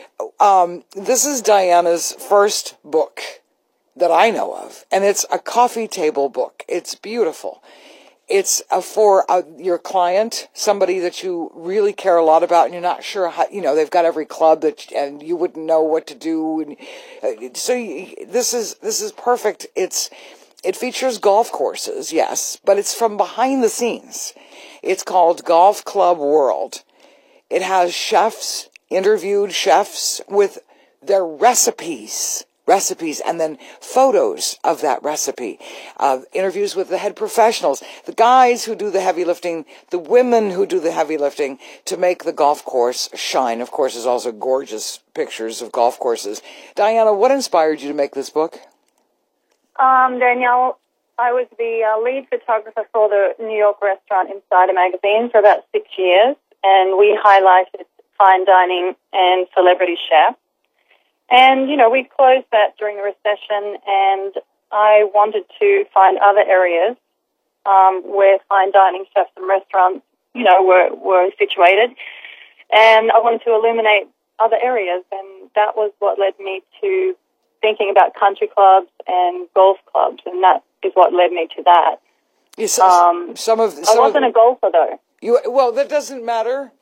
S2: um, this is Diana's first book that I know of. And it's a coffee table book. It's beautiful. It's uh, for uh, your client, somebody that you really care a lot about, and you're not sure how, you know, they've got every club that, and you wouldn't know what to do. And uh, so you, this is, this is perfect. It's, it features golf courses, yes, but it's from behind the scenes. It's called Golf Club World. It has chefs, interviewed chefs with their recipes. recipes and then photos of that recipe, uh, interviews with the head professionals, the guys who do the heavy lifting, the women who do the heavy lifting to make the golf course shine. Of course, there's also gorgeous pictures of golf courses. Diana, what inspired you to make this book?
S10: Um, Danielle, I was the uh, lead photographer for the New York restaurant Insider magazine for about six years, and we highlighted fine dining and celebrity chefs. And, you know, we closed that during the recession, and I wanted to find other areas um, where fine dining chefs and restaurants, you know, were, were situated. And I wanted to illuminate other areas, and that was what led me to thinking about country clubs and golf clubs, and that is what led me to that.
S2: Yes,
S10: um,
S2: some of some
S10: I wasn't
S2: of,
S10: a golfer, though.
S2: You well, that doesn't matter.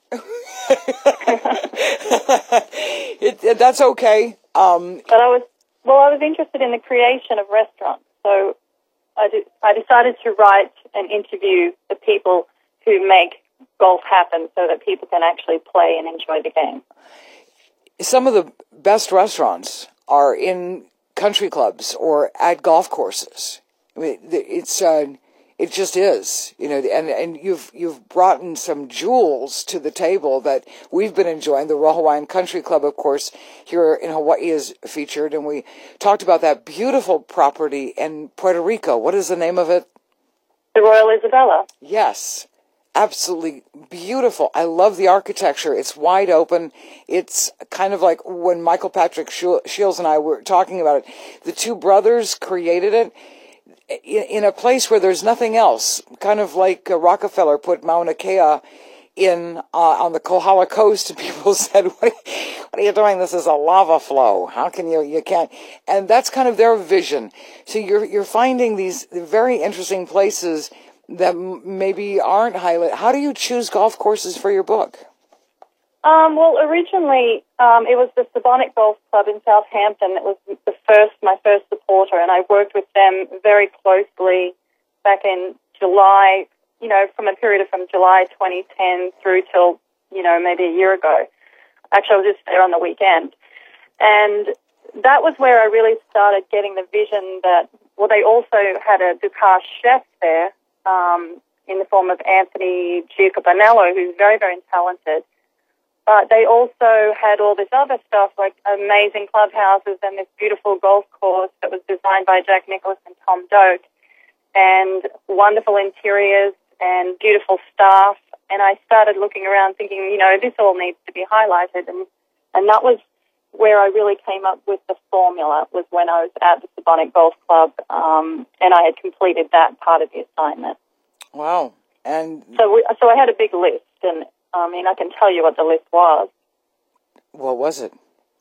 S2: it, it, that's okay. Um,
S10: but I was well. I was interested in the creation of restaurants, so I, did, I decided to write and interview the people who make golf happen, so that people can actually play and enjoy the game.
S2: Some of the best restaurants are in country clubs or at golf courses. I mean, it's uh, it just is, you know. And and you've you've brought in some jewels to the table that we've been enjoying. The Royal Hawaiian Country Club, of course, here in Hawaii is featured, and we talked about that beautiful property in Puerto Rico. What is the name of it?
S10: The Royal Isabella.
S2: Yes. Absolutely beautiful. I love the architecture. It's wide open. It's kind of like when Michael Patrick Shields and I were talking about it. The two brothers created it in a place where there's nothing else. Kind of like Rockefeller put Mauna Kea in uh, on the Kohala Coast, and people said, what are, what are you doing? This is a lava flow. How can you, you can't. And that's kind of their vision. So you're you're finding these very interesting places that maybe aren't highlighted. How do you choose golf courses for your book?
S10: Um, well, originally um, it was the Sabonic Golf Club in Southampton that was the first, my first supporter, and I worked with them very closely back in July, you know, from a period of from July twenty ten through till, you know, maybe a year ago. Actually, I was just there on the weekend. And that was where I really started getting the vision that, well, they also had a Ducasse chef there, Um, in the form of Anthony Giacobonello, who's very, very talented. But they also had all this other stuff, like amazing clubhouses and this beautiful golf course that was designed by Jack Nicklaus and Tom Doak, and wonderful interiors and beautiful staff. And I started looking around thinking, you know, this all needs to be highlighted. And, and that was where I really came up with the formula, was when I was at the Sabonic Golf Club, um, and I had completed that part of the assignment.
S2: Wow. And
S10: so we, so I had a big list, and I mean, I can tell you what the list was.
S2: What was it?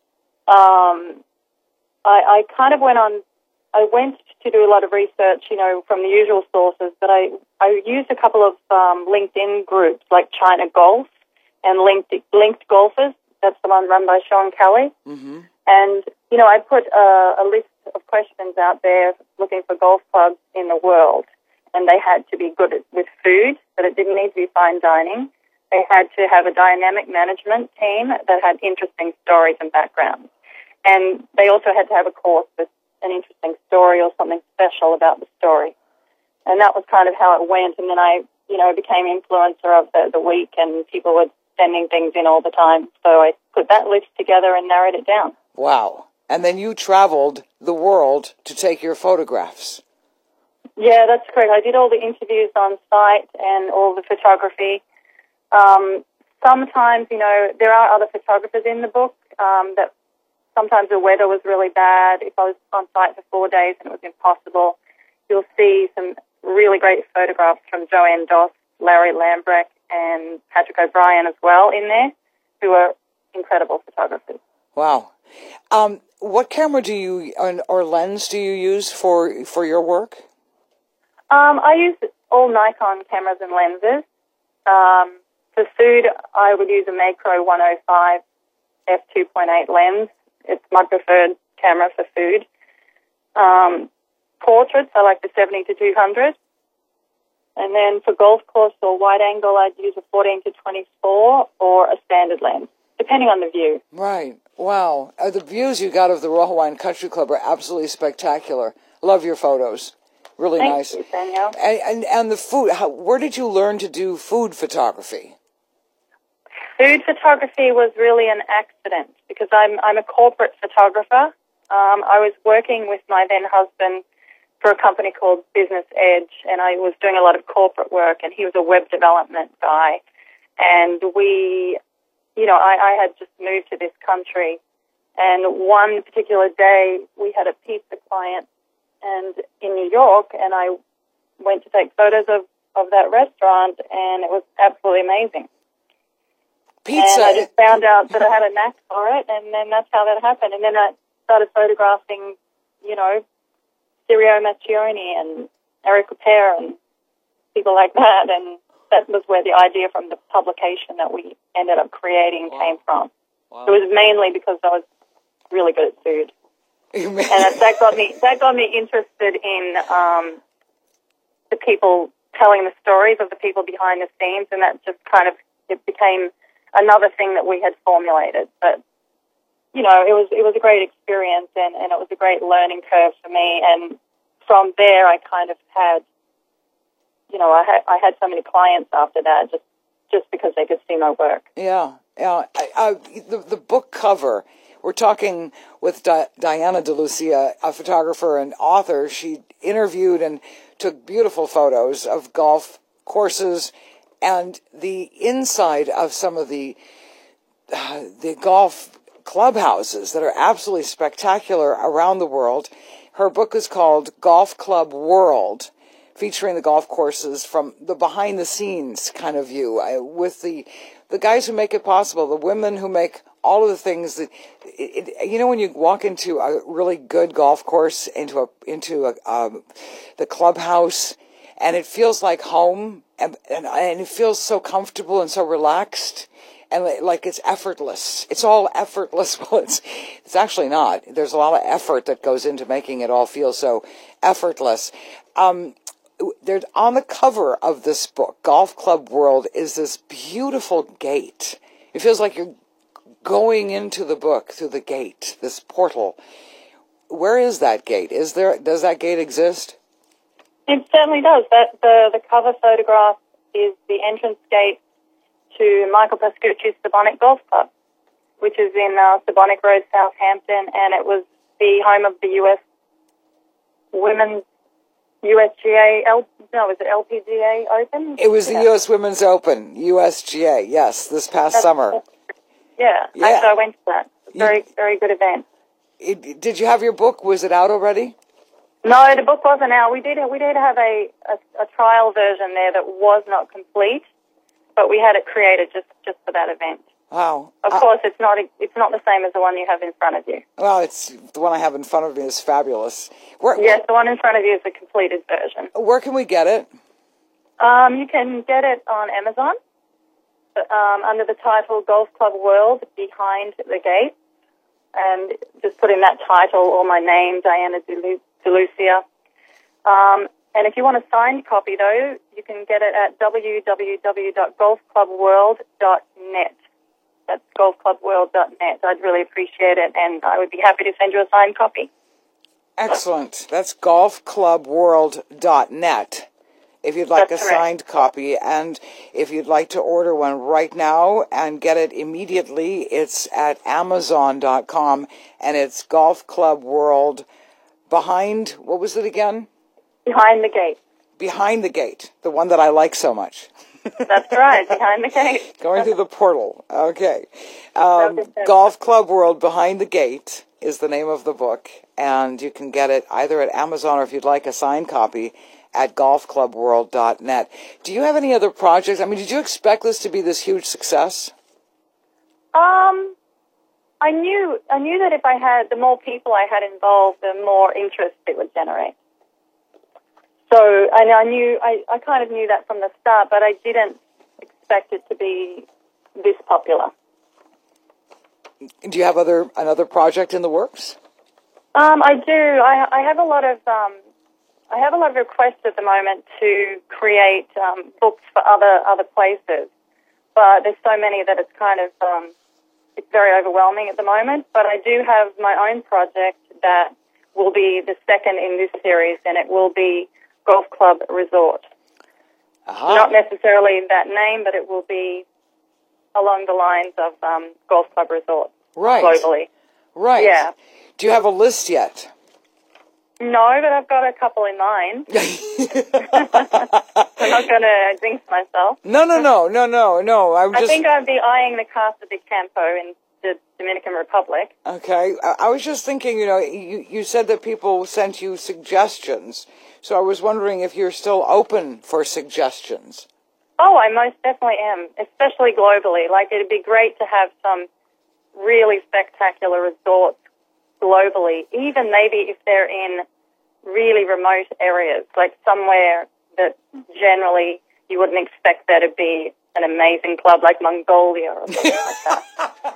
S10: Um, I, I kind of went on, I went to do a lot of research, you know, from the usual sources, but I, I used a couple of um, LinkedIn groups like China Golf and Linked, Linked Golfers. That's the one run by Sean Kelly.
S2: Mm-hmm.
S10: And, you know, I put a, a list of questions out there looking for golf clubs in the world. And they had to be good at, with food, but it didn't need to be fine dining. They had to have a dynamic management team that had interesting stories and backgrounds. And they also had to have a course with an interesting story or something special about the story. And that was kind of how it went. And then I, you know, became influencer of the, the week, and people were sending things in all the time. So I put that list together and narrowed it down.
S2: Wow. And then you traveled the world to take your photographs.
S10: Yeah, that's correct. I did all the interviews on site and all the photography. Um, sometimes, you know, there are other photographers in the book um, that sometimes the weather was really bad. If I was on site for four days and it was impossible, you'll see some really great photographs from Joanne Doss, Larry Lambrecht, and Patrick O'Brien as well in there, who are incredible photographers.
S2: Wow. Um, what camera do you, or lens do you use for, for your work?
S10: Um, I use all Nikon cameras and lenses. Um, for food, I would use a Macro one oh five f two point eight lens. It's my preferred camera for food. Um, portraits, I like the seventy to two hundred. And then for golf course or wide angle, I'd use a fourteen to twenty-four or a standard lens, depending on the view.
S2: Right. Wow. Uh, the views you got of the Royal Hawaiian Country Club are absolutely spectacular. Love your photos. Really
S10: Thank
S2: nice.
S10: You, Danielle.
S2: And, and, and the food, how, where did you learn to do food photography?
S10: Food photography was really an accident because I'm I'm a corporate photographer. Um, I was working with my then husband for a company called Business Edge, and I was doing a lot of corporate work, and he was a web development guy. And we, you know, I, I had just moved to this country, and one particular day we had a pizza client and in New York, and I went to take photos of, of that restaurant, and it was absolutely amazing.
S2: Pizza.
S10: And I just found out that I had a knack for it, and then that's how that happened. And then I started photographing, you know, Sirio Macchioni and Eric Ripert and people like that, and that was where the idea from the publication that we ended up creating wow. came from. Wow. It was mainly because I was really good at food. and that, that got me that got me interested in um, the people telling the stories of the people behind the scenes, and that just kind of it became another thing that we had formulated. But you know, it was it was a great experience, and, and it was a great learning curve for me. And from there, I kind of had, you know, I had I had so many clients after that, just just because they could see my work.
S2: Yeah, yeah. I, I, the the book cover. We're talking with Di- Diana DeLucia, a photographer and author. She interviewed and took beautiful photos of golf courses and the inside of some of the uh, the golf clubhouses that are absolutely spectacular around the world. Her book is called Golf Club World, featuring the golf courses from the behind-the-scenes kind of view, uh, with the the guys who make it possible, the women who make all of the things that, it, it, you know, when you walk into a really good golf course, into a into a, um, the clubhouse, and it feels like home, and, and and it feels so comfortable and so relaxed, and like it's effortless. It's all effortless. Well, it's it's actually not. There's a lot of effort that goes into making it all feel so effortless. Um, There's on the cover of this book, Golf Club World, is this beautiful gate. It feels like you're going into the book through the gate, this portal. Where is that gate? Is there? Does that gate exist?
S10: It certainly does. That the the cover photograph is the entrance gate to Michael Pascucci's Sybonic Golf Club, which is in uh, Sybonic Road, Southampton, and it was the home of the U S Women's U S G A, L, no, was it L P G A Open?
S2: It was
S10: yeah.
S2: the U S Women's Open, U S G A, yes, this past
S10: That's,
S2: summer.
S10: Yeah,
S2: yeah.
S10: Actually, I went to that. Very, you, very good event.
S2: It, did you have your book? Was it out already?
S10: No, the book wasn't out. We did we did have a, a, a trial version there that was not complete, but we had it created just, just for that event.
S2: Wow.
S10: Of
S2: uh,
S10: course, it's not it's not the same as the one you have in front of you.
S2: Well, it's the one I have in front of me is fabulous. Where,
S10: yes, the one in front of you is the completed version.
S2: Where can we get it?
S10: Um, you can get it on Amazon um, under the title Golf Club World Behind the Gate. And just put in that title or my name, Diana DeLucia. Um, and if you want a signed copy, though, you can get it at w w w dot golf club world dot net. That's golf club world dot net. I'd really appreciate it, and I would be happy to send you a signed copy.
S2: Excellent. That's golf club world dot net. If you'd like
S10: That's
S2: a
S10: correct.
S2: signed copy, and if you'd like to order one right now and get it immediately, it's at amazon dot com, and it's Golf Club World behind, what was it again?
S10: Behind the Gate.
S2: Behind the Gate, the one that I like so much.
S10: That's right, Behind the Gate.
S2: Going through the portal. Okay. Um, Golf Club World Behind the Gate is the name of the book, and you can get it either at Amazon or if you'd like a signed copy at golf club world dot net. Do you have any other projects? I mean, did you expect this to be this huge success?
S10: Um, I knew I knew that if I had, the more people I had involved, the more interest it would generate. So I, I knew, I, I kind of knew that from the start, but I didn't expect it to be this popular.
S2: Do you have other another project in the works?
S10: Um, I do. I, I have a lot of um, I have a lot of requests at the moment to create um, books for other other places, but there's so many that it's kind of um, it's very overwhelming at the moment. But I do have my own project that will be the second in this series, and it will be Golf Club Resort. Uh-huh. Not necessarily that name, but it will be along the lines of um, Golf Club Resort
S2: right.
S10: globally.
S2: Right.
S10: Yeah.
S2: Do you have a list yet?
S10: No, but I've got a couple in mind. I'm not going to jinx myself.
S2: No, no, no, no, no, no. I'm
S10: I
S2: just...
S10: think I'd be eyeing the Casa de Campo in the Dominican Republic.
S2: Okay. I, I was just thinking, you know, you, you said that people sent you suggestions. So I was wondering if you're still open for suggestions.
S10: Oh, I most definitely am, especially globally. Like, it'd be great to have some really spectacular resorts globally, even maybe if they're in really remote areas, like somewhere that generally you wouldn't expect there to be an amazing club like Mongolia or something like that.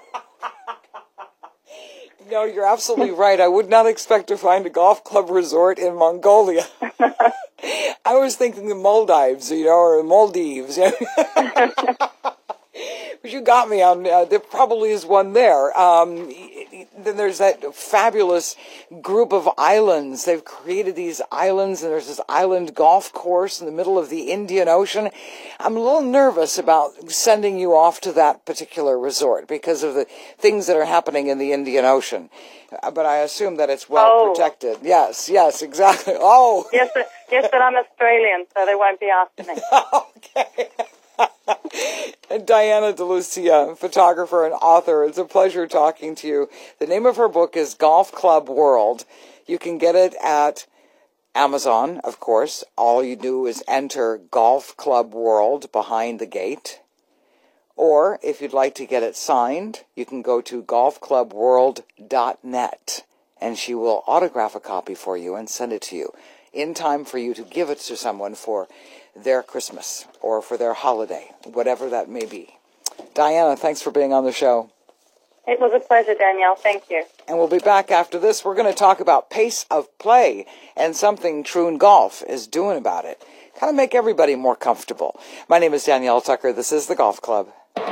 S2: No, you're absolutely right. I would not expect to find a golf club resort in Mongolia. I was thinking the Maldives, you know, or Maldives. But you got me on, uh, there probably is one there. Um, then there's that fabulous group of islands. They've created these islands, and there's this island golf course in the middle of the Indian Ocean. I'm a little nervous about sending you off to that particular resort because of the things that are happening in the Indian Ocean. Uh, but I assume that it's well
S10: oh.
S2: protected. Yes, yes, exactly. Oh.
S10: Yes, but, yes, but I'm Australian, so they won't be after me.
S2: Okay. And Diana DeLucia, photographer and author, it's a pleasure talking to you. The name of her book is Golf Club World. You can get it at Amazon, of course. All you do is enter Golf Club World behind the gate. Or, if you'd like to get it signed, you can go to golf club world dot net, and she will autograph a copy for you and send it to you in time for you to give it to someone for their Christmas or for their holiday, whatever that may be. Diana, thanks for being on the show.
S10: It was a pleasure, Danielle. Thank you.
S2: And we'll be back after this. We're going to talk about pace of play and something Troon Golf is doing about it. Kind of make everybody more comfortable. My name is Danielle Tucker. This is the Golf Club.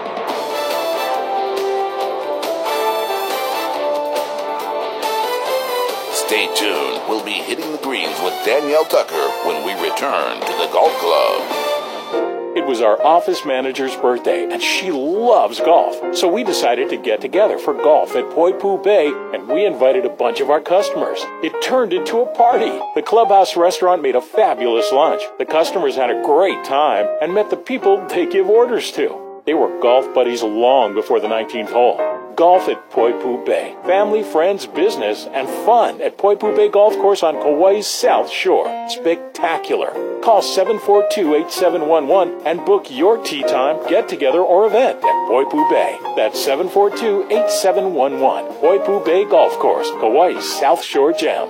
S1: Stay tuned. We'll be hitting the greens with Danielle Tucker when we return to the Golf Club.
S3: It was our office manager's birthday, and she loves golf. So we decided to get together for golf at Poipu Bay, and we invited a bunch of our customers. It turned into a party. The Clubhouse restaurant made a fabulous lunch. The customers had a great time and met the people they give orders to. They were golf buddies long before the nineteenth hole. Golf at Poipu Bay. Family, friends, business, and fun at Poipu Bay Golf Course on Kauai's South Shore. Spectacular. Call seven four two, eight seven one one and book your tee time, get-together, or event at Poipu Bay. That's seven four two, eight seven one one. Poipu Bay Golf Course, Kauai's South Shore Gem.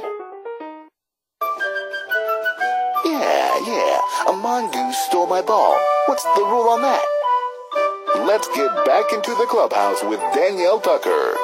S1: Yeah, yeah, a mongoose stole my ball. What's the rule on that? Let's get back into the clubhouse with Danielle Tucker.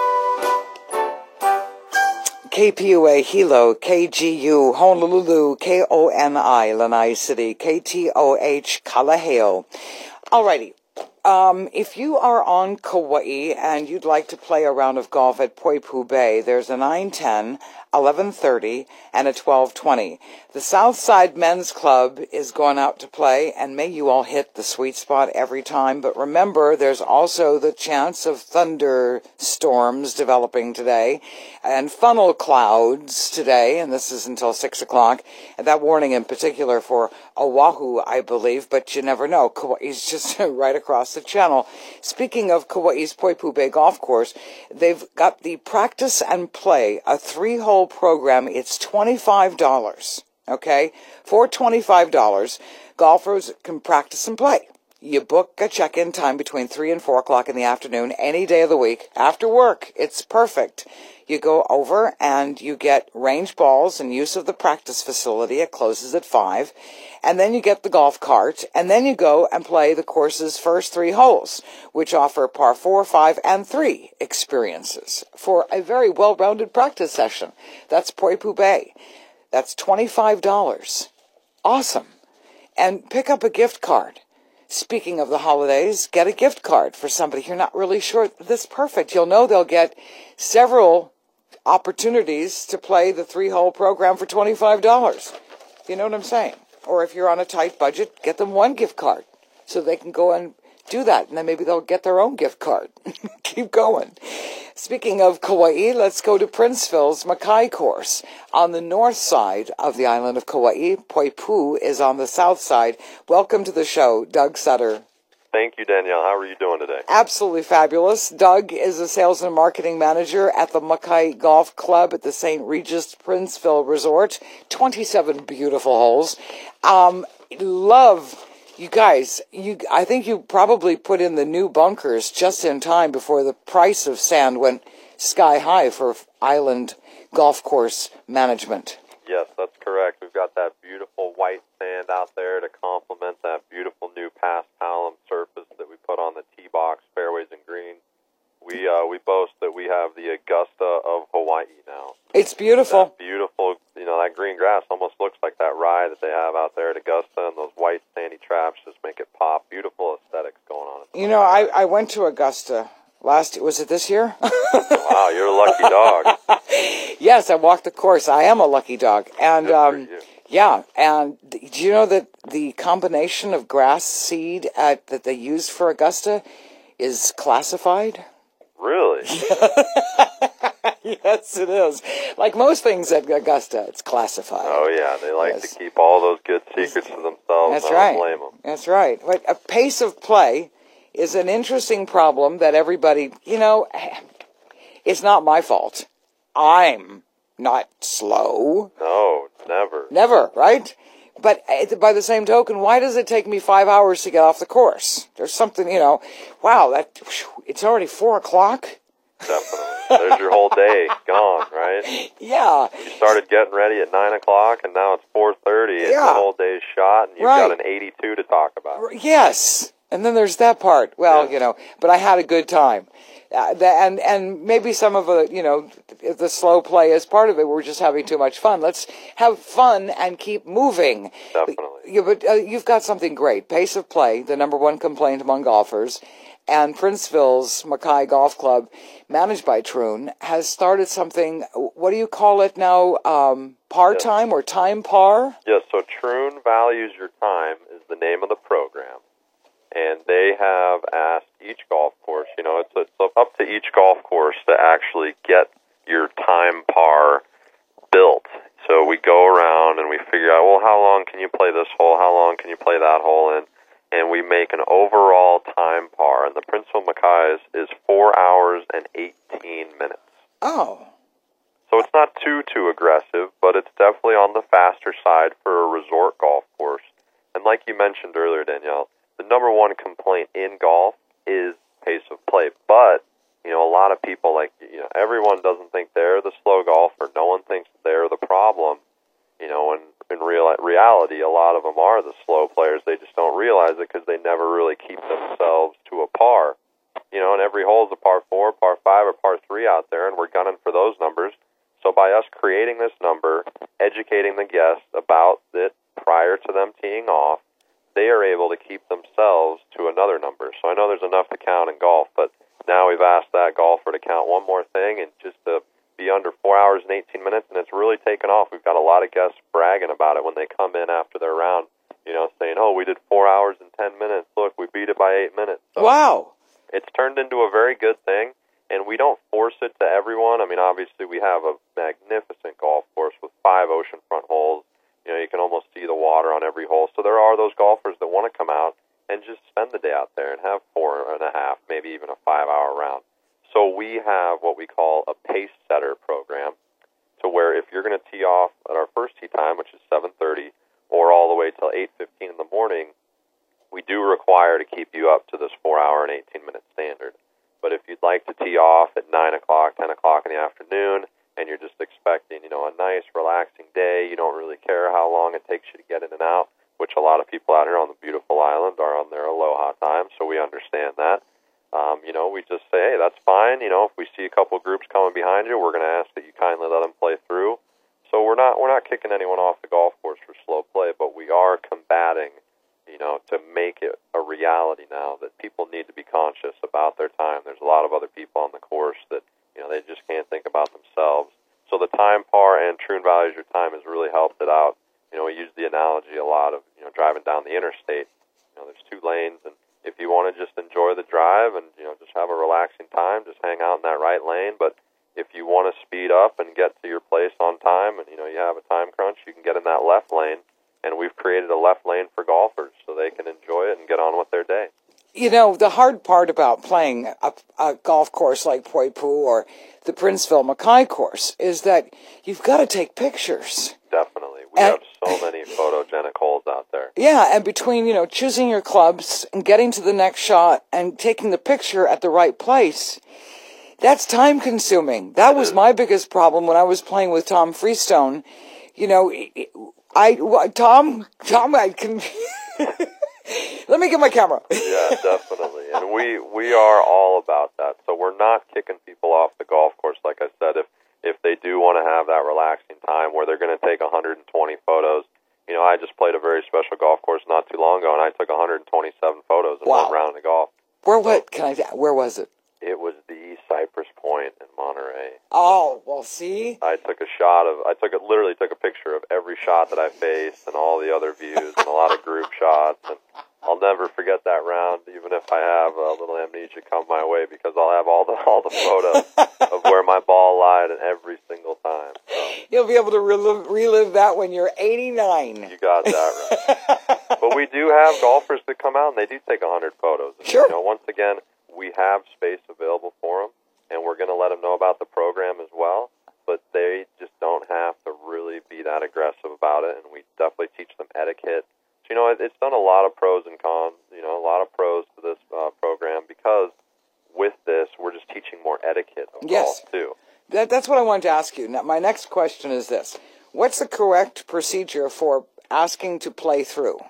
S2: K P U A Hilo, K G U Honolulu, K O N I Lanai City, K T O H Kalaheo. Alrighty. Um, if you are on Kauai and you'd like to play a round of golf at Poipu Bay, there's a nine ten, eleven thirty, and a twelve twenty. The Southside Men's Club is going out to play, and may you all hit the sweet spot every time. But remember, there's also the chance of thunderstorms developing today, and funnel clouds today, and this is until six o'clock. And that warning in particular for Oahu, I believe, but you never know. Kauai's just right across the channel. Speaking of Kauai's Poipu Bay Golf Course, they've got the Practice and Play, a three-hole program. It's twenty-five dollars, okay? For twenty-five dollars, golfers can practice and play. You book a check-in time between three and four o'clock in the afternoon, any day of the week. After work, it's perfect. You go over and you get range balls and use of the practice facility. It closes at five. And then you get the golf cart, and then you go and play the course's first three holes, which offer par four, five, and three experiences for a very well-rounded practice session. That's Poipu Bay. That's twenty-five dollars. Awesome. And pick up a gift card. Speaking of the holidays, get a gift card for somebody you're not really sure this is perfect. You'll know they'll get several opportunities to play the three-hole program for twenty-five dollars. You know what I'm saying? Or if you're on a tight budget, get them one gift card so they can go and do that, and then maybe they'll get their own gift card. Keep going. Speaking of Kauai, let's go to Princeville's Makai course. On the north side of the island of Kauai, Poipu is on the south side. Welcome to the show, Doug Sutter.
S11: Thank you, Danielle. How are you doing today?
S2: Absolutely fabulous. Doug is a sales and marketing manager at the Makai Golf Club at the Saint Regis Princeville Resort. twenty-seven beautiful holes. Um, love... You guys, you, I think you probably put in the new bunkers just in time before the price of sand went sky high for island golf course management.
S11: Yes, that's correct. We've got that beautiful white sand out there to complement that beautiful new past palum surface that we put on the tee box, fairways, and greens. We uh, we boast that we have the Augusta of Hawaii now.
S2: It's beautiful.
S11: That beautiful, you know, that green grass almost looks like that rye that they have out there at Augusta, and those white sandy traps just make it pop. Beautiful aesthetics going on.
S2: You know, I, I went to Augusta last, was it this year?
S11: Wow, you're a lucky dog.
S2: Yes, I walked the course. I am a lucky dog. And, um, yeah, and do you know that the combination of grass seed at, that they use for Augusta is classified?
S11: Really?
S2: Yes, it is. Like most things at Augusta, it's classified.
S11: Oh, yeah. They like
S2: yes.
S11: to keep all those good secrets to themselves.
S2: That's
S11: I
S2: right.
S11: don't blame them.
S2: That's right. But a pace of play is an interesting problem that everybody, you know, it's not my fault. I'm not slow.
S11: No, never.
S2: Never, right? But by the same token, why does it take me five hours to get off the course? There's something, you know, wow, that it's already four o'clock?
S11: Definitely. There's your whole day gone, right?
S2: Yeah.
S11: You started getting ready at nine o'clock, and now it's four thirty, and
S2: yeah.
S11: the whole day's shot, and you've
S2: right.
S11: got an eighty-two to talk about.
S2: Yes. And then there's that part. Well,
S11: yeah.
S2: you know, but I had a good time. Uh, the, and and maybe some of the, you know, the slow play is part of it. We're just having too much fun. Let's have fun and keep moving.
S11: Definitely.
S2: Yeah, but uh, you've got something great. Pace of play, the number one complaint among golfers. And Princeville's Makai Golf Club, managed by Troon, has started something, what do you call it now, um, par
S11: yes.
S2: time or time par?
S11: Yes, so Troon Values Your Time is the name of the program. And they have asked each golf course, you know, it's, it's up to each golf course to actually get your time par built. So we go around and we figure out, well, how long can you play this hole? How long can you play that hole in? And we make an overall time par. And the Princeville Makai is, is four hours and eighteen minutes.
S2: Oh.
S11: So it's not too, too aggressive, but it's definitely on the faster side for a resort golf course. And like you mentioned earlier, Danielle, the number one complaint in golf is pace of play. But, you know, a lot of people, like, you know, everyone doesn't think they're the slow golfer. No one thinks they're the problem. You know, and in real reality, a lot of them are the slow players. They just don't realize it because they never really keep themselves to a par. You know, and every hole is a par four, par five, or par three out there, and we're gunning for those numbers. So by us creating this number, educating the guests about it prior to them teeing off, they are able to keep themselves to another number. So I know there's enough to count in golf, but now we've asked that golfer to count one more thing and just to be under four hours and eighteen minutes, and it's really taken off. We've got a lot of guests bragging about it when they come in after their round, you know, saying, oh, we did four hours and ten minutes. Look, we beat it by eight minutes. So
S2: wow.
S11: It's turned into a very good thing, and we don't force it to everyone. I mean, obviously, we have a magnificent golf course with five oceanfront holes. You know, you can almost see the water on every hole. So there are those golfers that want to come out and just spend the day out there and have four and a half, maybe even a five-hour round. So we have what we call a pace setter program, to where if you're going to tee off at our first tee time, which is seven thirty, or all the way till eight fifteen in the morning, we do require to keep you up to this four-hour and eighteen-minute standard. But if you'd like to tee off at nine o'clock, ten o'clock in the afternoon, and you're just expecting, you know, a nice, relaxing day, you don't really care how long it takes you to get in and out, which a lot of people out here on the beautiful island are on their aloha time, so we understand that. Um, you know, we just say, hey, that's fine. You know, if we see a couple groups coming behind you, we're going to ask that you kindly let them play through. So we're not we're not kicking anyone off the golf course for slow play, but we are combating, you know, to make it a reality now that people need to be conscious about their time. There's a lot of other people on the course that, you know, they just can't think about themselves. So the time par and Troon Values Your Time has really helped it out. You know, we use the analogy a lot of, you know, driving down the interstate. You know, there's two lanes, and if you want to just enjoy the drive and, you know, just have a relaxing time, just hang out in that right lane. But if you want to speed up and get to your place on time and, you know, you have a time crunch, you can get in that left lane. And we've created a left lane for golfers so they can enjoy it and get on with their day.
S2: You know, the hard part about playing a, a golf course like Poipu or the Princeville Mackay course is that you've got to take pictures.
S11: Definitely. We
S2: and,
S11: have so many photogenic holes out there.
S2: Yeah, and between, you know, choosing your clubs and getting to the next shot and taking the picture at the right place, that's time consuming. That was my biggest problem when I was playing with Tom Freestone. You know, I, Tom, Tom, I can... Let me get my camera.
S11: Yeah, definitely. And we, we are all about that. So we're not kicking people off the golf course. Like I said, if, if they do want to have that relaxing time where they're going to take one hundred twenty photos, you know, I just played a very special golf course not too long ago, and I took one hundred twenty-seven photos in
S2: wow.
S11: one round of golf.
S2: Where, what, can I, where was it?
S11: It was the Cypress Point in Monterey.
S2: Oh, well, see?
S11: I took a shot of, I took a, literally took a picture of every shot that I faced and all the other views and a lot of group shots. And I'll never forget that round, even if I have a little amnesia come my way, because I'll have all the all the photos of where my ball lied and every single time. So.
S2: You'll be able to relive, relive that when you're eighty-nine.
S11: You got that right. But we do have golfers that come out and they do take one hundred photos. And,
S2: sure.
S11: You know, once again, we have space available for them, and we're going to let them know about the program as well, but they just don't have to really be that aggressive about it, and we definitely teach them etiquette. So, you know, it, it's done a lot of pros and cons, you know, a lot of pros to this uh, program, because with this, we're just teaching more etiquette of
S2: yes.
S11: golf, too.
S2: That, that's what I wanted to ask you. Now, my next question is this. What's the correct procedure for asking to play through?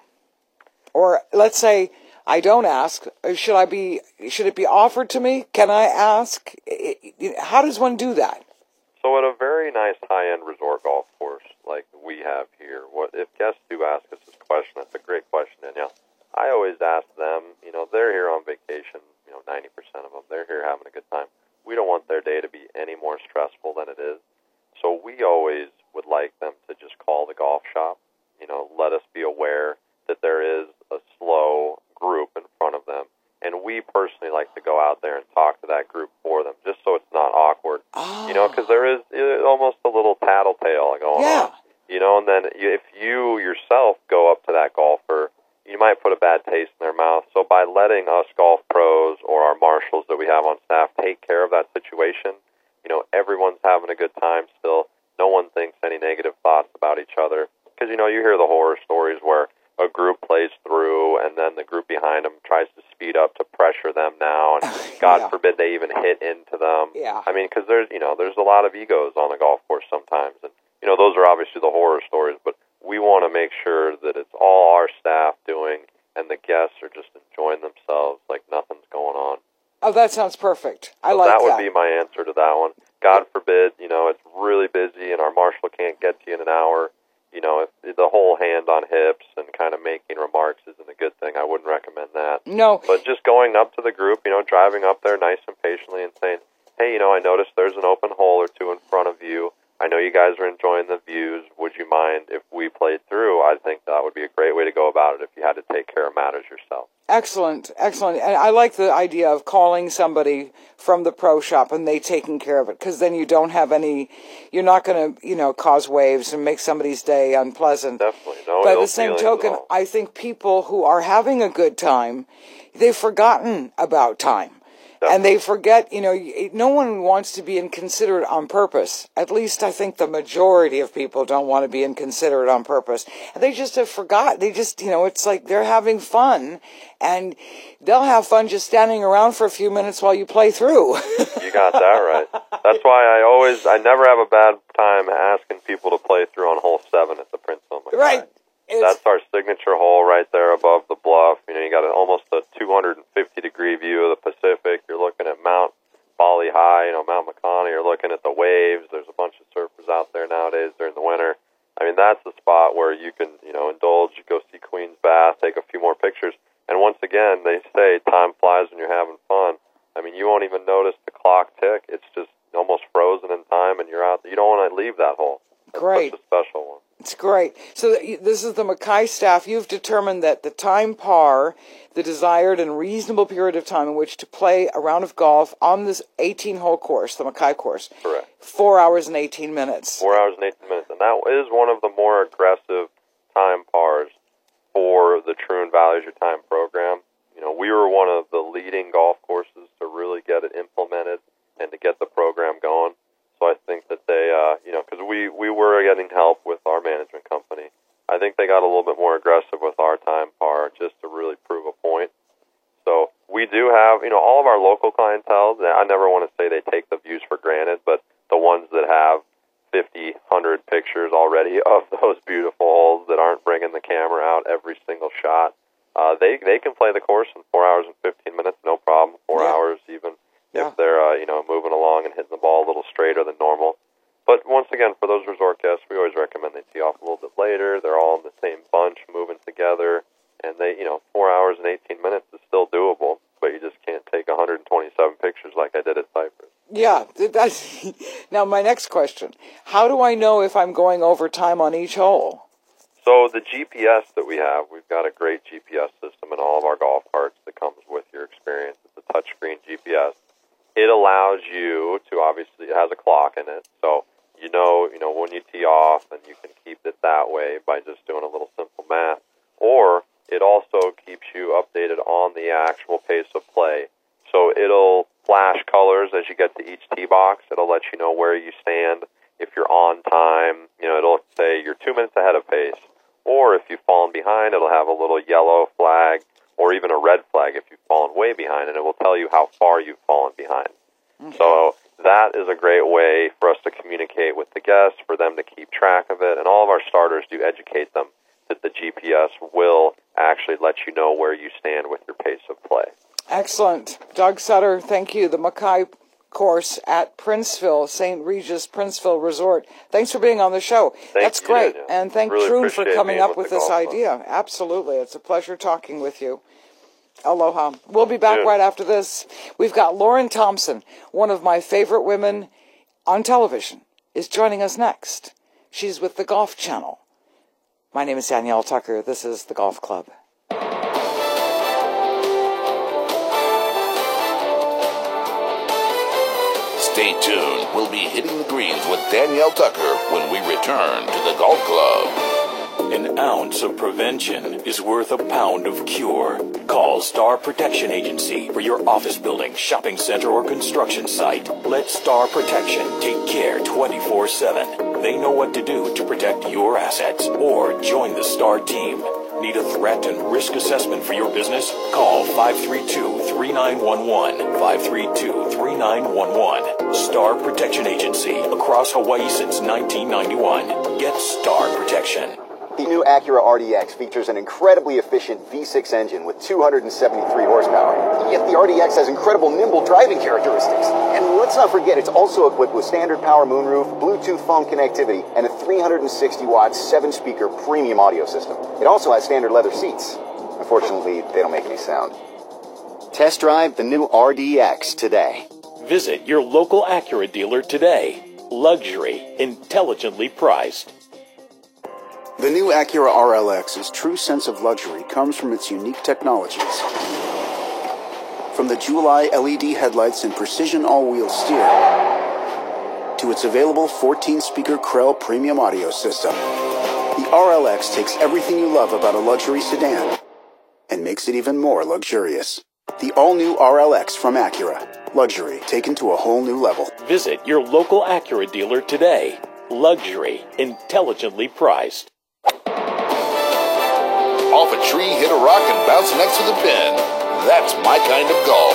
S2: Or let's say I don't ask. Should I be? Should it be offered to me? Can I ask? How does one do that?
S11: So at a very nice high-end resort golf course like we have here, what if guests do ask us this question? That's a great question, Danielle. I always ask them, you know, they're here on vacation, you know, ninety percent of them, they're here having a good time. We don't want their day to be any more stressful than it is. So we always would like them to just call the golf shop, you know, let us be aware that there is a slow group in front of them. And we personally like to go out there and talk to that group for them, just so it's not awkward.
S2: Oh.
S11: You know, because there is almost a little tattletale going
S2: yeah.
S11: on. You know, and then if you yourself go up to that golfer, you might put a bad taste in their mouth. So by letting us golf pros or our marshals that we have on staff take care of that situation, you know, everyone's having a good time still. No one thinks any negative thoughts about each other. Because, you know, you hear the horror stories where a group plays through and then the group behind them tries to speed up to pressure them now, and God
S2: yeah.
S11: forbid they even hit into them.
S2: Yeah.
S11: I mean, because there's, you know, there's a lot of egos on the golf course sometimes, and, you know, those are obviously the horror stories, but we want to make sure that it's all our staff doing and the guests are just enjoying themselves like nothing's going on.
S2: Oh, that sounds perfect. I
S11: so
S2: like that.
S11: That would be my answer to that one. God forbid, you know, it's really busy and our marshal can't get to you in an hour. You know, if the whole hand on hips and kind of making remarks isn't a good thing, I wouldn't recommend that.
S2: No.
S11: But just going up to the group, you know, driving up there nice and patiently and saying, hey, you know, I noticed there's an open hole or two in front of you. I know you guys are enjoying the views. Would you mind if we played through? I think that would be a great way to go about it if you had to take care of matters yourself.
S2: Excellent, excellent. And I like the idea of calling somebody from the pro shop and they taking care of it, because then you don't have any, you're not going to, you know, cause waves and make somebody's day unpleasant.
S11: Definitely. No,
S2: By
S11: no
S2: the same
S11: feelings
S2: token,
S11: at all.
S2: I think people who are having a good time, they've forgotten about time.
S11: Definitely.
S2: And they forget, you know, no one wants to be inconsiderate on purpose. At least I think the majority of people don't want to be inconsiderate on purpose. And they just have forgot. They just, you know, it's like they're having fun. And they'll have fun just standing around for a few minutes while you play through.
S11: You got that right. That's why I always, I never have a bad time asking people to play through on hole seven at the Princeville Mackay.
S2: Right. It's,
S11: That's our signature hole right there above the bluff. You know, you got a, almost a two hundred fifty degree view of the Pacific. You're looking at Mount Bali High, you know, Mount Makani. You're looking at the waves. There's a bunch of surfers out there nowadays during the winter. I mean, that's the spot where you can, you know, indulge, go see Queen's Bath, take a few more pictures. And once again, they say time flies when you're having fun. I mean, you won't even notice the clock tick. It's just almost frozen in time, and you're out. You don't want to leave that hole. That's
S2: great.
S11: such a special one.
S2: It's great. So this is the Mackay staff. You've determined that the time par, the desired and reasonable period of time in which to play a round of golf on this eighteen-hole course, the Mackay course.
S11: Correct.
S2: Four hours and eighteen minutes.
S11: Four hours and eighteen minutes. And that is one of the more aggressive time pars for the True and Values Your Time program. You know, we were one of the leading golf courses to really get it implemented and to get the program going. So I think that they, uh, you know, because we, we were getting help with our management company. I think they got a little bit more aggressive with our time par just to really prove a point. So we do have, you know, all of our local clientele, I never want to say they take the views for granted, but the ones that have fifty, one hundred pictures already of those beautiful holes that aren't bringing the camera out every single shot, uh, they, they can play the course in four hours and fifteen minutes, no problem, four
S2: yeah.
S11: hours even.
S2: Yeah.
S11: If they're, uh, you know, moving along and hitting the ball a little straighter than normal. But once again, for those resort guests, we always recommend they tee off a little bit later. They're all in the same bunch, moving together, and they, you know, four hours and eighteen minutes is still doable, but you just can't take one hundred twenty-seven pictures like I did at Cypress.
S2: Yeah. That's, now, my next question. How do I know if I'm going over time on each hole?
S11: So the G P S that we have, we've got a great G P S system in all of our golf carts that comes with your experience. It's a touchscreen G P S. It allows you to, obviously, it has a clock in it, so you know, you know when you tee off, and you can keep it that way by just doing a little simple math. Or it also keeps you updated on the actual pace of play. So it'll flash colors as you get to each tee box. It'll let you know where you stand. If you're on time, you know, it'll say you're two minutes ahead of pace. Or if you've fallen behind, it'll have a little yellow flag, or even a red flag if you've fallen way behind, and it will tell you how far you've fallen behind. Okay. So that is a great way for us to communicate with the guests, for them to keep track of it, and all of our starters do educate them that the G P S will actually let you know where you stand with your pace of play.
S2: Excellent. Doug Sutter, thank you. The Mackay course at Princeville, Saint Regis Princeville Resort. Thanks for being on the show.
S11: Thank
S2: That's
S11: you,
S2: great.
S11: Daniel.
S2: And thank
S11: really
S2: Troon for coming up with,
S11: with
S2: this
S11: golf
S2: idea.
S11: club.
S2: Absolutely. It's a pleasure talking with you. Aloha. We'll be back
S11: Good.
S2: right after this. We've got Lauren Thompson, one of my favorite women on television, is joining us next. She's with the Golf Channel. My name is Danielle Tucker. This is the Golf Club.
S1: Stay tuned. We'll be hitting the greens with Danielle Tucker when we return to the Golf Club.
S3: An ounce of prevention is worth a pound of cure. Call Star Protection Agency for your office building, shopping center, or construction site. Let Star Protection take care twenty-four seven. They know what to do to protect your assets. Or join the Star team. Need a threat and risk assessment for your business? Call five three two, three nine one one, five three two, three nine one one. Star Protection Agency, across Hawaii since nineteen ninety-one. Get Star Protection.
S6: The new Acura R D X features an incredibly efficient V six engine with two hundred seventy-three horsepower. Yet the R D X has incredible nimble driving characteristics. And let's not forget, it's also equipped with standard power moonroof, Bluetooth phone connectivity, and a three hundred sixty watt seven speaker premium audio system. It also has standard leather seats. Unfortunately, they don't make any sound. Test drive the new R D X today.
S3: Visit your local Acura dealer today. Luxury, intelligently priced.
S7: The new Acura R L X's true sense of luxury comes from its unique technologies. From the Jewel-Eye L E D headlights and precision all-wheel steer, to its available fourteen speaker Krell premium audio system, the R L X takes everything you love about a luxury sedan and makes it even more luxurious. The all-new R L X from Acura. Luxury taken to a whole new level.
S3: Visit your local Acura dealer today. Luxury, intelligently priced.
S1: Off a tree, hit a rock, and bounce next to the pin. That's my kind of golf.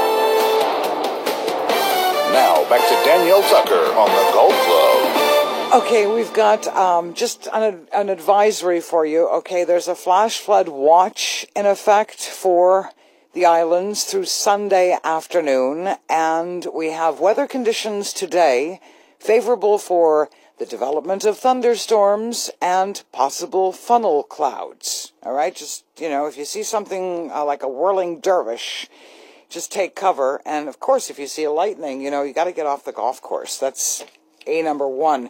S1: Now, back to Danielle Tucker on the Golf Club.
S2: Okay, we've got um, just an, an advisory for you. Okay, there's a flash flood watch in effect for the islands through Sunday afternoon, and we have weather conditions today favorable for the development of thunderstorms and possible funnel clouds. All right, just, you know, if you see something uh, like a whirling dervish, just take cover. And, of course, if you see a lightning, you know, you got to get off the golf course. That's A number one.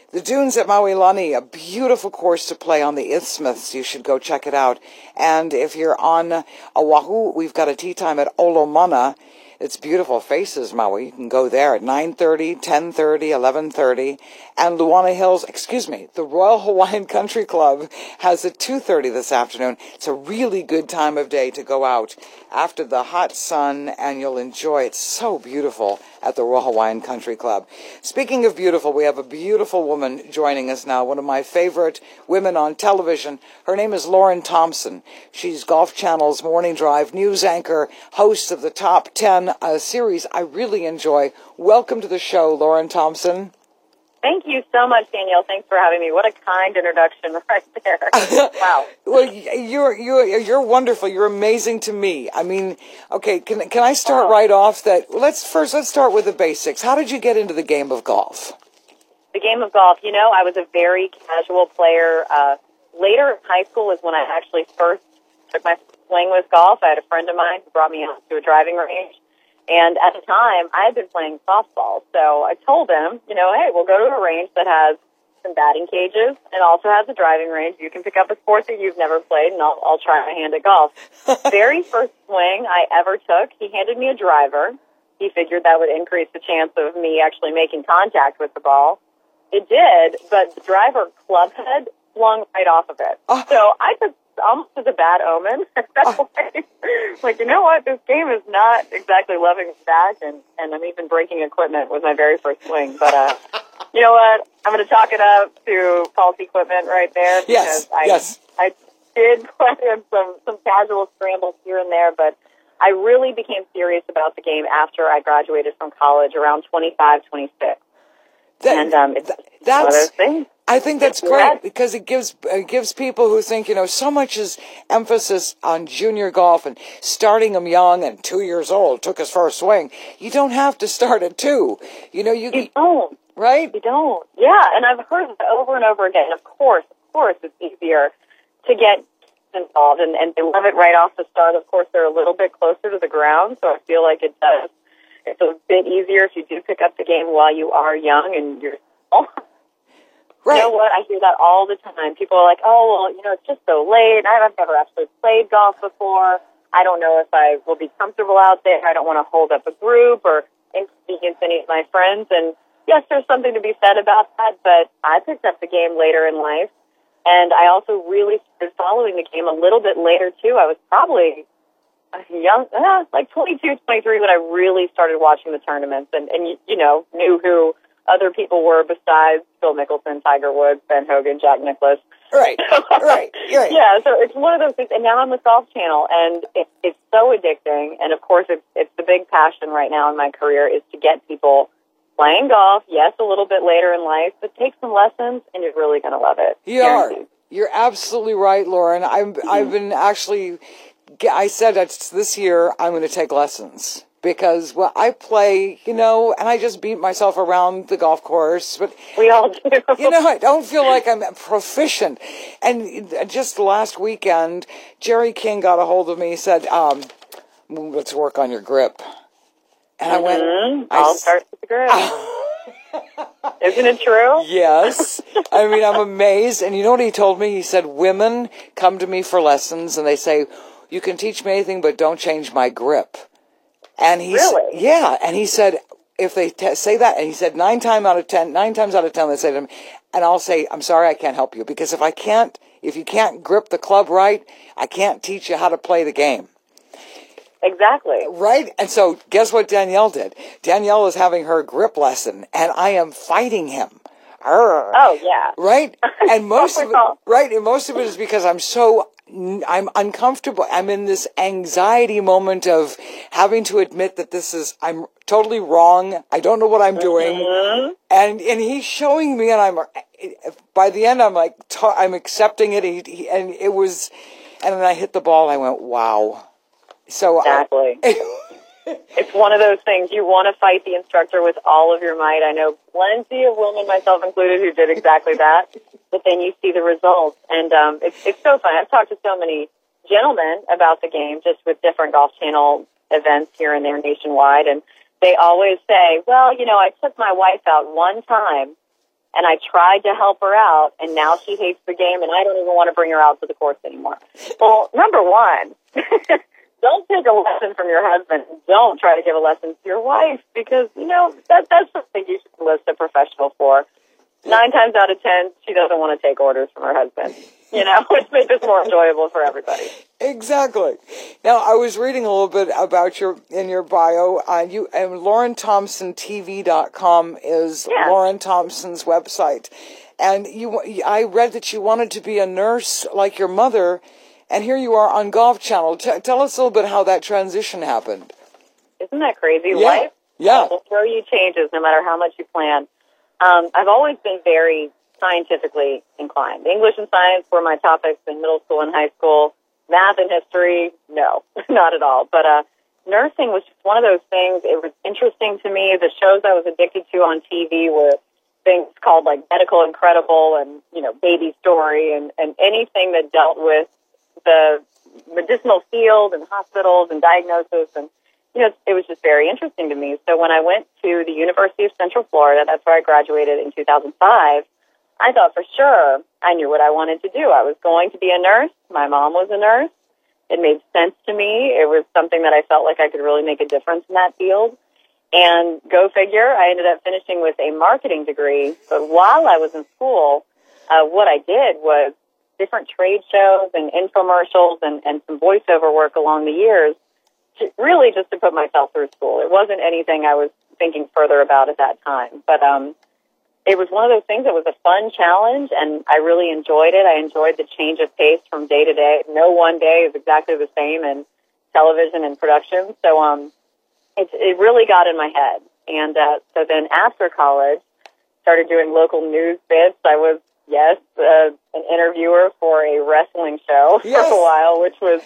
S2: The Dunes at Maui-Lani, a beautiful course to play on the Isthmus. You should go check it out. And if you're on Oahu, we've got a tee time at Olomana. It's beautiful faces, Maui. You can go there at nine thirty, ten thirty, eleven thirty. And Luana Hills, excuse me, the Royal Hawaiian Country Club has at two thirty this afternoon. It's a really good time of day to go out after the hot sun, and you'll enjoy it. It's so beautiful at the Royal Hawaiian Country Club. Speaking of beautiful, we have a beautiful woman joining us now, one of my favorite women on television. Her name is Lauren Thompson. She's Golf Channel's Morning Drive news anchor, host of the Top ten uh, series I really enjoy. Welcome to the show, Lauren Thompson.
S12: Thank you so much, Danielle. Thanks for having me. What a kind introduction right there. Wow.
S2: Well, you're you're you're wonderful. You're amazing to me. I mean, okay, can can I start oh. right off that let's first let's start with the basics. How did you get into the game of golf?
S12: The game of golf, you know, I was a very casual player. Uh, later in high school is when I actually first took my swing with golf. I had a friend of mine who brought me out to a driving range. And at the time, I had been playing softball, so I told him, you know, hey, we'll go to a range that has some batting cages and also has a driving range. You can pick up a sport that you've never played, and I'll, I'll try my hand at golf. Very first swing I ever took, he handed me a driver. He figured that would increase the chance of me actually making contact with the ball. It did, but the driver club head flung right off of it. Oh. So I took almost as a bad omen at that oh. point. Like, you know what? This game is not exactly loving me back, and, and I'm even breaking equipment with my very first swing. But, uh, you know what? I'm going to chalk it up to faulty equipment right there. Because
S2: yes,
S12: I,
S2: yes.
S12: I did play in some, some casual scrambles here and there, but I really became serious about the game after I graduated from college around twenty-five, twenty-six.
S2: That,
S12: and um, it's
S2: that's,
S12: one of those things.
S2: I think that's great because it gives it gives people who think, you know, so much is emphasis on junior golf and starting them young, and two years old took his first swing. You don't have to start at two. You know, you,
S12: you don't.
S2: Right?
S12: You don't. Yeah, and I've heard it over and over again. Of course, of course, it's easier to get involved, and, and they love it right off the start. Of course, they're a little bit closer to the ground, so I feel like it does. It's a bit easier if you do pick up the game while you are young and you're small. Right. You know what? I hear that all the time. People are like, oh, well, you know, it's just so late. I've never actually played golf before. I don't know if I will be comfortable out there. I don't want to hold up a group or inconvenience any of my friends. And yes, there's something to be said about that, but I picked up the game later in life. And I also really started following the game a little bit later, too. I was probably young, uh, like twenty-two, twenty-three when I really started watching the tournaments and, and you know, knew who other people were besides Phil Mickelson, Tiger Woods, Ben Hogan, Jack Nicklaus.
S2: Right, right, right.
S12: Yeah, so it's one of those things. And now I'm with Golf Channel, and it, it's so addicting. And, of course, it's, it's the big passion right now in my career is to get people playing golf, yes, a little bit later in life, but take some lessons, and you're really going to love it.
S2: You are. You're absolutely right, Lauren. I'm, mm-hmm. I've been actually, I said that this year I'm going to take lessons. Because, well, I play, you know, and I just beat myself around the golf course. But
S12: we all do.
S2: You know, I don't feel like I'm proficient. And just last weekend, Jerry King got a hold of me. He said, um, let's work on your grip. And
S12: mm-hmm.
S2: I went...
S12: I'll I, start with the grip. Isn't it true?
S2: Yes. I mean, I'm amazed. And you know what he told me? He said, women come to me for lessons, and they say, you can teach me anything, but don't change my grip. And he
S12: really?
S2: Yeah, and he said, if they t- say that, and he said nine times out of ten, nine times out of ten, they say to him, and I'll say, I'm sorry, I can't help you, because if I can't, if you can't grip the club right, I can't teach you how to play the game.
S12: Exactly.
S2: Right? And so, guess what Danielle did? Danielle is having her grip lesson, and I am fighting him. Arr.
S12: Oh, yeah.
S2: Right? And most of it, right, and most of it is because I'm so... I'm uncomfortable. I'm in this anxiety moment of having to admit that this is, I'm totally wrong. I don't know what I'm doing.
S12: Mm-hmm.
S2: And, and he's showing me, and I'm, by the end, I'm like, I'm accepting it. He, he, and it was, and then I hit the ball, and I went, wow. So
S12: exactly. I, it's one of those things. You want to fight the instructor with all of your might. I know plenty of women, myself included, who did exactly that. But then you see the results. And um, it's, it's so fun. I've talked to so many gentlemen about the game, just with different Golf Channel events here and there nationwide. And they always say, well, you know, I took my wife out one time, And I tried to help her out, and now she hates the game, and I don't even want to bring her out to the course anymore. Well, number one, don't take a lesson from your husband. Don't try to give a lesson to your wife, because, you know, that that's something you should enlist a professional for. Nine times out of ten, she doesn't want to take orders from her husband, you know, which makes it more enjoyable for everybody.
S2: Exactly. Now, I was reading a little bit about your, in your bio, uh, you, and Lauren Thompson T V dot com is
S12: yeah.
S2: Lauren Thompson's website. And you, I read that you wanted to be a nurse like your mother, and here you are on Golf Channel. T- tell us a little bit how that transition happened.
S12: Isn't that crazy?
S2: Yeah.
S12: Life
S2: yeah.
S12: will throw you changes no matter how much you plan. Um, I've always been very scientifically inclined. English and science were my topics in middle school and high school. Math and history, no, not at all. But uh, nursing was just one of those things. It was interesting to me. The shows I was addicted to on T V were things called like Medical Incredible and, you know, Baby Story and, and anything that dealt with the medicinal field and hospitals and diagnosis. And, you know, it was just very interesting to me. So when I went to the University of Central Florida, that's where I graduated in two thousand five, I thought for sure I knew what I wanted to do. I was going to be a nurse. My mom was a nurse. It made sense to me. It was something that I felt like I could really make a difference in that field. And go figure, I ended up finishing with a marketing degree. But while I was in school, uh, what I did was different trade shows and infomercials and, and some voiceover work along the years, to, really just to put myself through school. It wasn't anything I was thinking further about at that time. But um, it was one of those things that was a fun challenge, and I really enjoyed it. I enjoyed the change of pace from day to day. No one day is exactly the same in television and production. So um, it, it really got in my head. And uh, so then after college, started doing local news bits. I was, yes, uh, an interviewer for a wrestling show yes. for a while, which was